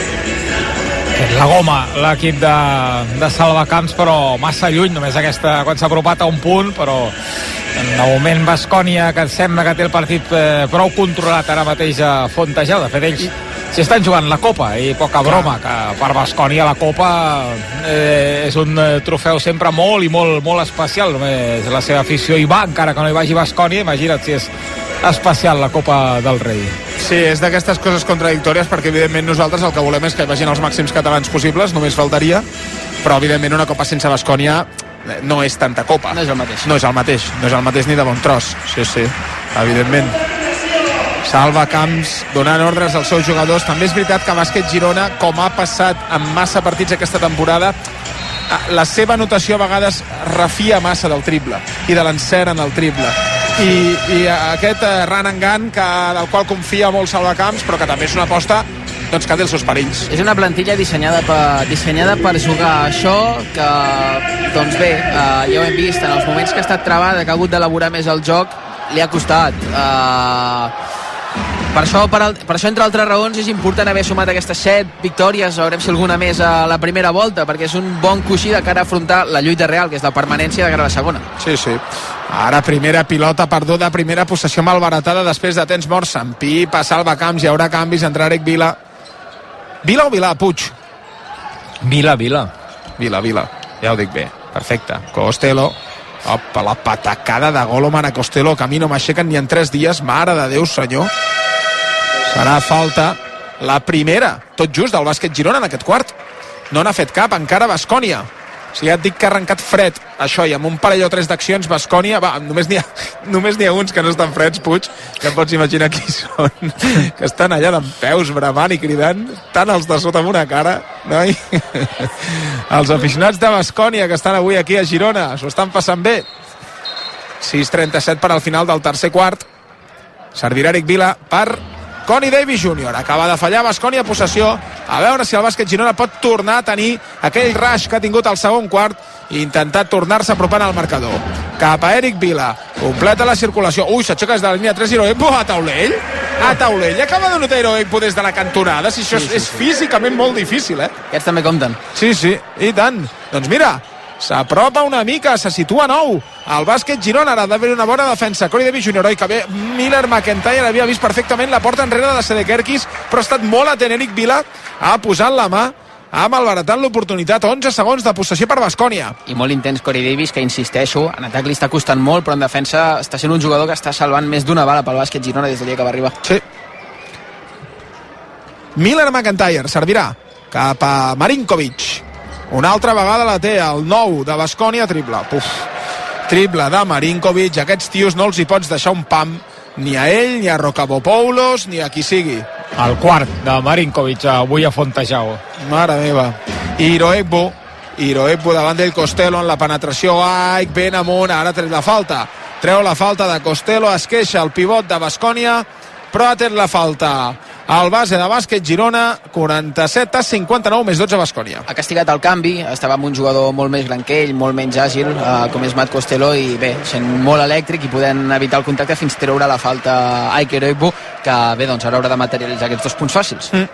Speaker 1: La goma, l'equip de, de Salvacamps, però massa lluny, només aquesta, quan s'ha apropat a un punt, però en el moment Baskonia, que sembla que té el partit eh, prou controlat ara mateix a Fontejau. De fet, ells s'hi estan jugant la Copa, i poca broma, que per Baskonia la Copa eh, és un trofeu sempre molt i molt, molt especial. Només la seva afició hi va, encara que no hi vagi Baskonia, imagina't si és especial la Copa del Rei.
Speaker 2: Sí, és d'aquestes coses contradictòries, perquè evidentment nosaltres el que volem és que hi vagin els màxims catalans possibles, només faltaria, però evidentment una Copa sense Baskonia no és tanta Copa.
Speaker 3: No és el mateix.
Speaker 2: No és el mateix, no és el mateix ni de bon tros. Sí, sí, evidentment. Salvacamps donant ordres als seus jugadors. També és veritat que bàsquet Girona, com ha passat en massa partits aquesta temporada, la seva anotació a vegades refia massa del triple i de l'encert en el triple. I, i aquest run and gun que, del qual confia molt Salvacamps, però que també és una aposta doncs, que té els seus perills.
Speaker 3: És una plantilla dissenyada per, dissenyada per jugar això, que doncs bé, eh, ja ho hem vist en els moments que ha estat trebada, que ha hagut d'elaborar més el joc, li ha costat. Eh, per això, per, al, per això, entre altres raons, és important haver sumat aquestes set victòries, veurem si alguna més a la primera volta, perquè és un bon coixí de cara a afrontar la lluita real, que és la permanència de cara a la segona.
Speaker 2: Sí, sí. Ara primera pilota perduda, primera possessió malbaratada després de temps morts. Sampí, passa Salvacamps, hi haurà canvis entre Eric Vila. Vila o Vila, Puig?
Speaker 1: Vila, Vila.
Speaker 2: Vila, Vila. Ja ho dic bé. Perfecte. Costello. Opa, la patacada de Goloman a Costello, que a mi no m'aixequen ni en tres dies. Mare de Déu, senyor. Serà falta la primera, tot just, del bàsquet Girona en aquest quart. No n'ha fet cap, encara Baskonia. O sigui, ja et dic que ha arrencat fred, això, i amb un parell o tres d'accions Baskonia, va, només n'hi ha, només n'hi ha uns que no estan freds, Puig, que pots imaginar qui són, que estan allà d'en peus, bramant i cridant, tant els de sota amb una cara, noi? Els aficionats de Baskonia que estan avui aquí a Girona, s'ho estan passant bé. sis trenta-set per al final del tercer quart. Servirà Eric Vila per Connie Davis júnior. Acaba de fallar Baskonia, possessió. A veure si el bàsquet Girona pot tornar a tenir aquell rush que ha tingut al segon quart i intentar tornar-se apropant al marcador. Cap a Eric Vila. Completa la circulació. Ui, s'aixeca des de la línia tres Iro Egbu a taulell. A taulell. Acaba de notar Iro Egbu des de la cantonada. Si això sí, sí, és sí. físicament molt difícil, eh?
Speaker 3: Aquests també compten.
Speaker 2: Sí, sí. I tant. Doncs mira, s'apropa una mica, se situa nou el bàsquet Girona, ara ha d'haver una bona defensa. Corey Davis júnior, oi que bé, Miller McIntyre havia vist perfectament la porta enrere de Sedekerkis, però ha estat molt atent Eric Vila, ha posat la mà, ha malbaratat l'oportunitat. Onze segons de possessió per Baskonia.
Speaker 3: I molt intens Corey Davis, que insisteixo, en atac li està costant molt, però en defensa està sent un jugador que està salvant més d'una bala pel bàsquet Girona des del dia que va arribar.
Speaker 2: Sí. Miller McIntyre servirà cap a Marinkovic. Una altra vegada la té el nou de Baskonia, triple. Puf. Triple de Marinkovic. Aquests tios no els hi pots deixar un pam ni a ell, ni a Rocabopoulos, ni a qui sigui.
Speaker 1: El quart de Marinkovic avui a Fontejau.
Speaker 2: Mare meva. Iroegbu, Iroegbu davant del Costello en la penetració. Aik ben amunt, ara treu la falta. Treu la falta de Costello, es queixa el pivot de Baskonia, però ha tret la falta al base de bàsquet Girona. Quaranta-set a cinquanta-nou, més dotze Baskonia.
Speaker 3: Ha castigat el canvi, estava amb un jugador molt més gran que ell, molt menys àgil, eh, com és Matt Costello, i bé, sent molt elèctric i podent evitar el contacte fins treure la falta a Aik Iroegbu, que bé, doncs ara haurà de materialitzar aquests dos punts fàcils.
Speaker 2: Mm.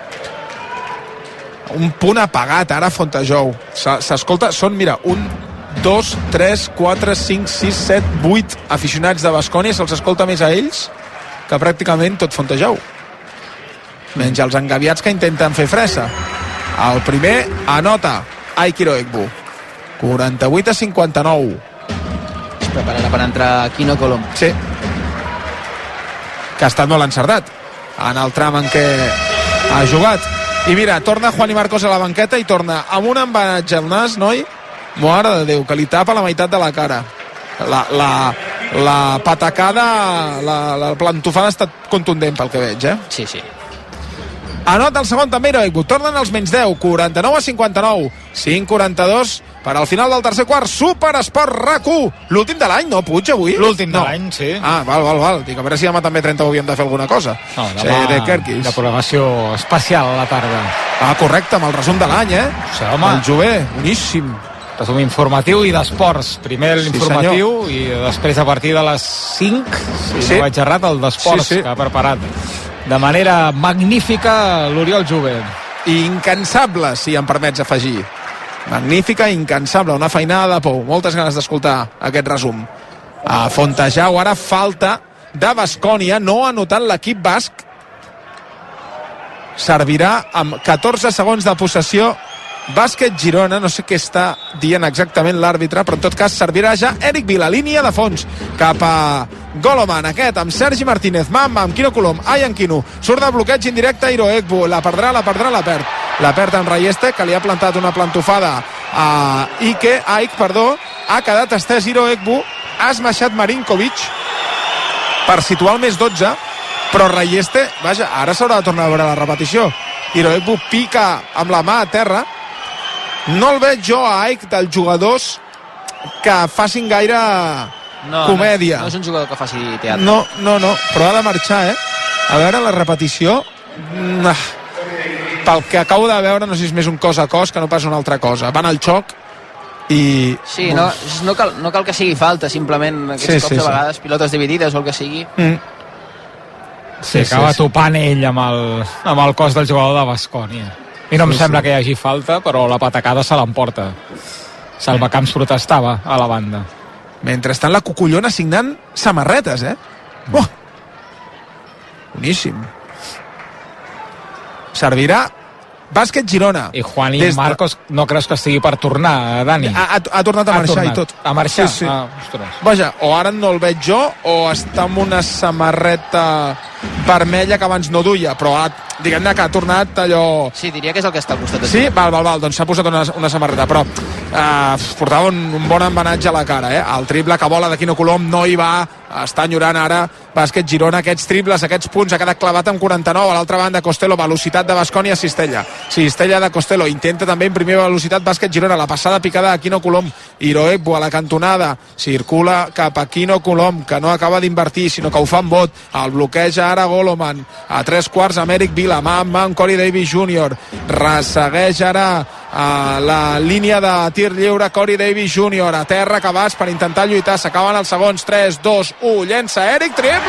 Speaker 2: Un punt apagat ara a Fontejau. S'escolta, són, mira, un, dos, tres, quatre, cinc, sis, set, vuit aficionats de Baskonia, se'ls escolta més a ells que pràcticament tot Fontejau. Menys els engaviats que intenten fer fressa. El primer anota Aik Iroegbu. quaranta-vuit a cinquanta-nou.
Speaker 3: Es prepararà per entrar Kino Colom.
Speaker 2: Sí. Que ha estat molt encertat en el tram en què ha jugat. I mira, torna Juan i Marcos a la banqueta i torna amb un embenatge al nas, noi, mare de Déu, que li tapa la meitat de la cara. La, la, la patacada, la, la plantofada ha estat contundent pel que veig, eh?
Speaker 3: Sí, sí.
Speaker 2: Anota el segon també Iroegbu, tornen els menys deu, quaranta-nou a cinquanta-nou, cinc quaranta-dos per al final del tercer quart. Superesport RAC u, l'últim de l'any, no, Puig, avui?
Speaker 1: L'últim de
Speaker 2: no.
Speaker 1: l'any, sí.
Speaker 2: Ah, val, val, val, dic, a veure si demà també trenta havíem de fer alguna cosa.
Speaker 1: No,
Speaker 2: demà sí, de Kerkis.
Speaker 1: De programació especial a la tarda.
Speaker 2: Ah, correcte, amb el resum de l'any, eh?
Speaker 1: Sí, home.
Speaker 2: El Jové, boníssim.
Speaker 1: Resum informatiu i d'esports. Primer l'informatiu sí, i després a partir de les cinc, si sí. no vaig errat, el d'esports sí, sí. que ha preparat de manera magnífica l'Oriol Jové.
Speaker 2: I incansable, si em permets afegir. Magnífica i incansable, una feinada de pou. Moltes ganes d'escoltar aquest resum. A Fontejau ara falta de Baskonia, no ha anotat l'equip basc. Servirà amb catorze segons de possessió Bàsquet Girona, no sé què està dient exactament l'àrbitre, però en tot cas servirà ja Eric Vila, línia de fons cap a Goloman, aquest amb Sergi Martínez, Mamma, amb Kino Colom, Ayan Kino, surt de bloqueig indirecte Iroegbu, la perdrà, la perdrà, la perd la perd amb Rayeste, que li ha plantat una plantofada a Ike, Aik, perdó, ha quedat estès Iroegbu, ha esmaixat Marinkovic per situar el més dotze, però Rayeste, vaja, ara s'haurà de tornar a veure la repetició. Iroegbu pica amb la mà a terra. No el veig jo a Aik dels jugadors que facin gaire no, comèdia.
Speaker 3: No, no és un jugador que faci teatre.
Speaker 2: No, no, no, però ha de marxar, eh? A veure la repetició. Nah. Pel que acabo de veure, no sé si és més un cos a cos que no pas una altra cosa. Van al xoc i...
Speaker 3: Sí, no, no, cal, no cal que sigui falta, simplement aquests sí, cops sí, de vegades, sí. Pilotes dividides o el que sigui.
Speaker 1: Mm. Sí, sí, acaba sí, topant sí. ell amb el, amb el cos del jugador de Baskonia. I no em sí, sembla sí. que hi hagi falta, però la patacada se l'emporta. Salvacamps protestava a la banda.
Speaker 2: Mentrestant la Cucullona signant samarretes, eh? Oh! Boníssim. Servirà Bàsquet Girona.
Speaker 1: I Juan i Marcos no creus que estigui per tornar, Dani?
Speaker 2: Ha, ha, ha tornat a ha marxar tornat. i tot.
Speaker 1: A marxar?
Speaker 2: Sí, sí.
Speaker 1: Ah, ostres.
Speaker 2: Vaja, o ara no el veig jo, o està amb una samarreta vermella que abans no duia, però ha, diguem-ne que ha tornat allò...
Speaker 3: Sí, diria que és el que està al costat de
Speaker 2: Sí? Val, val, val, doncs s'ha posat una, una samarreta, però eh, portava un, un bon embenatge a la cara, eh? El triple que vola de Kino Colom no hi va, està enyorant ara Bàsquet Girona, aquests triples, aquests punts, ha quedat clavat amb quaranta-nou, a l'altra banda Costello, velocitat de Baskonia, Cistella. Cistella de Costello, intenta també imprimir velocitat Bàsquet Girona, la passada picada de Kino Colom, Iroegbu a la cantonada, circula cap a Kino Colom, que no acaba d'invertir, sinó que ho fa amb bot, el bloqueja ara Goloman, a tres quarts amb Eric Vila, mà amb mà amb Corey Davis júnior, ressegueix ara a la línia de tir lliure Corey Davis júnior, a terra Cabàs per intentar lluitar, s'acaben els segons, tres, dos, u, llença Eric, triple!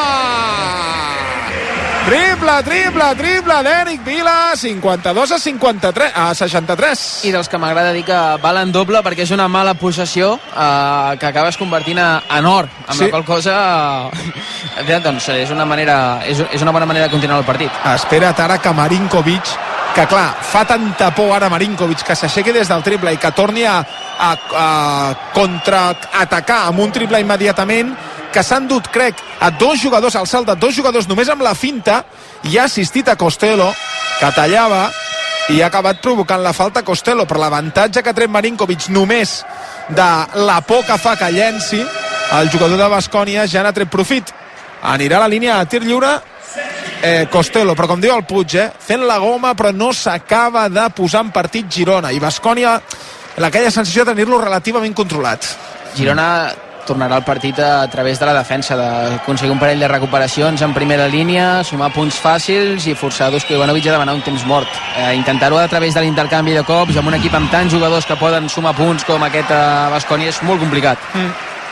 Speaker 2: Triple, triple, triple d'Eric Vila, cinquanta-dos a cinquanta-tres, a seixanta-tres.
Speaker 3: I dels que m'agrada dir que valen doble perquè és una mala possessió eh, que acabes convertint en or, amb sí. la qual cosa eh, doncs és una manera és, és una bona manera de continuar el partit.
Speaker 2: Espera't ara que Marinkovic, que clar, fa tanta por ara Marinkovic que s'aixequi des del triple i que torni a, a, a contraatacar amb un triple immediatament, que s'han dut, crec, a dos jugadors, al salt de dos jugadors només amb la finta, i ha assistit a Costello, que tallava, i ha acabat provocant la falta a Costello, però l'avantatge que tret Marinkovic només de la por que fa que llenci, el jugador de Baskonia ja n'ha tret profit. Anirà a la línia de tir lliure eh, Costello, però com diu el Puig, eh, fent la goma, però no s'acaba de posar en partit Girona, i Baskonia aquella sensació de tenir-lo relativament controlat.
Speaker 3: Girona tornarà al partit a través de la defensa, d'aconseguir un parell de recuperacions en primera línia, sumar punts fàcils i forçar Dusko Ivanovic a demanar un temps mort. Eh, intentar-ho a través de l'intercanvi de cops amb un equip amb tants jugadors que poden sumar punts com aquest a Baskonia és molt complicat.
Speaker 1: Mm.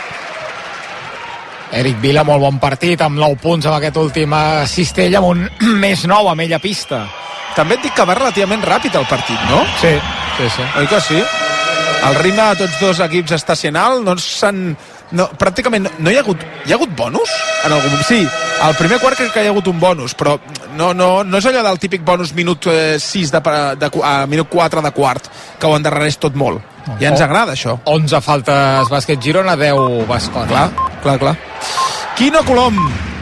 Speaker 1: Eric Vila, molt bon partit, amb nou punts amb aquest últim a Cistella, amb un més nou amb ella pista.
Speaker 2: També et dic que va relativament ràpid el partit, no?
Speaker 1: Sí, sí, sí.
Speaker 2: Oi que sí? El ritme de tots dos equips està sent alt, no s'han... No, pràcticament no hi ha hagut hi ha hagut bonus en algun moment? Sí, al primer quart crec que hi ha hagut un bonus, però no, no, no és allò del típic bonus minut sis de, de, a minut quatre de quart que ho endarrereix tot molt. Ja ens agrada això.
Speaker 1: onze faltes bàsquet Girona, deu Baskonia.
Speaker 2: Clar, clar, clar. Quino Colom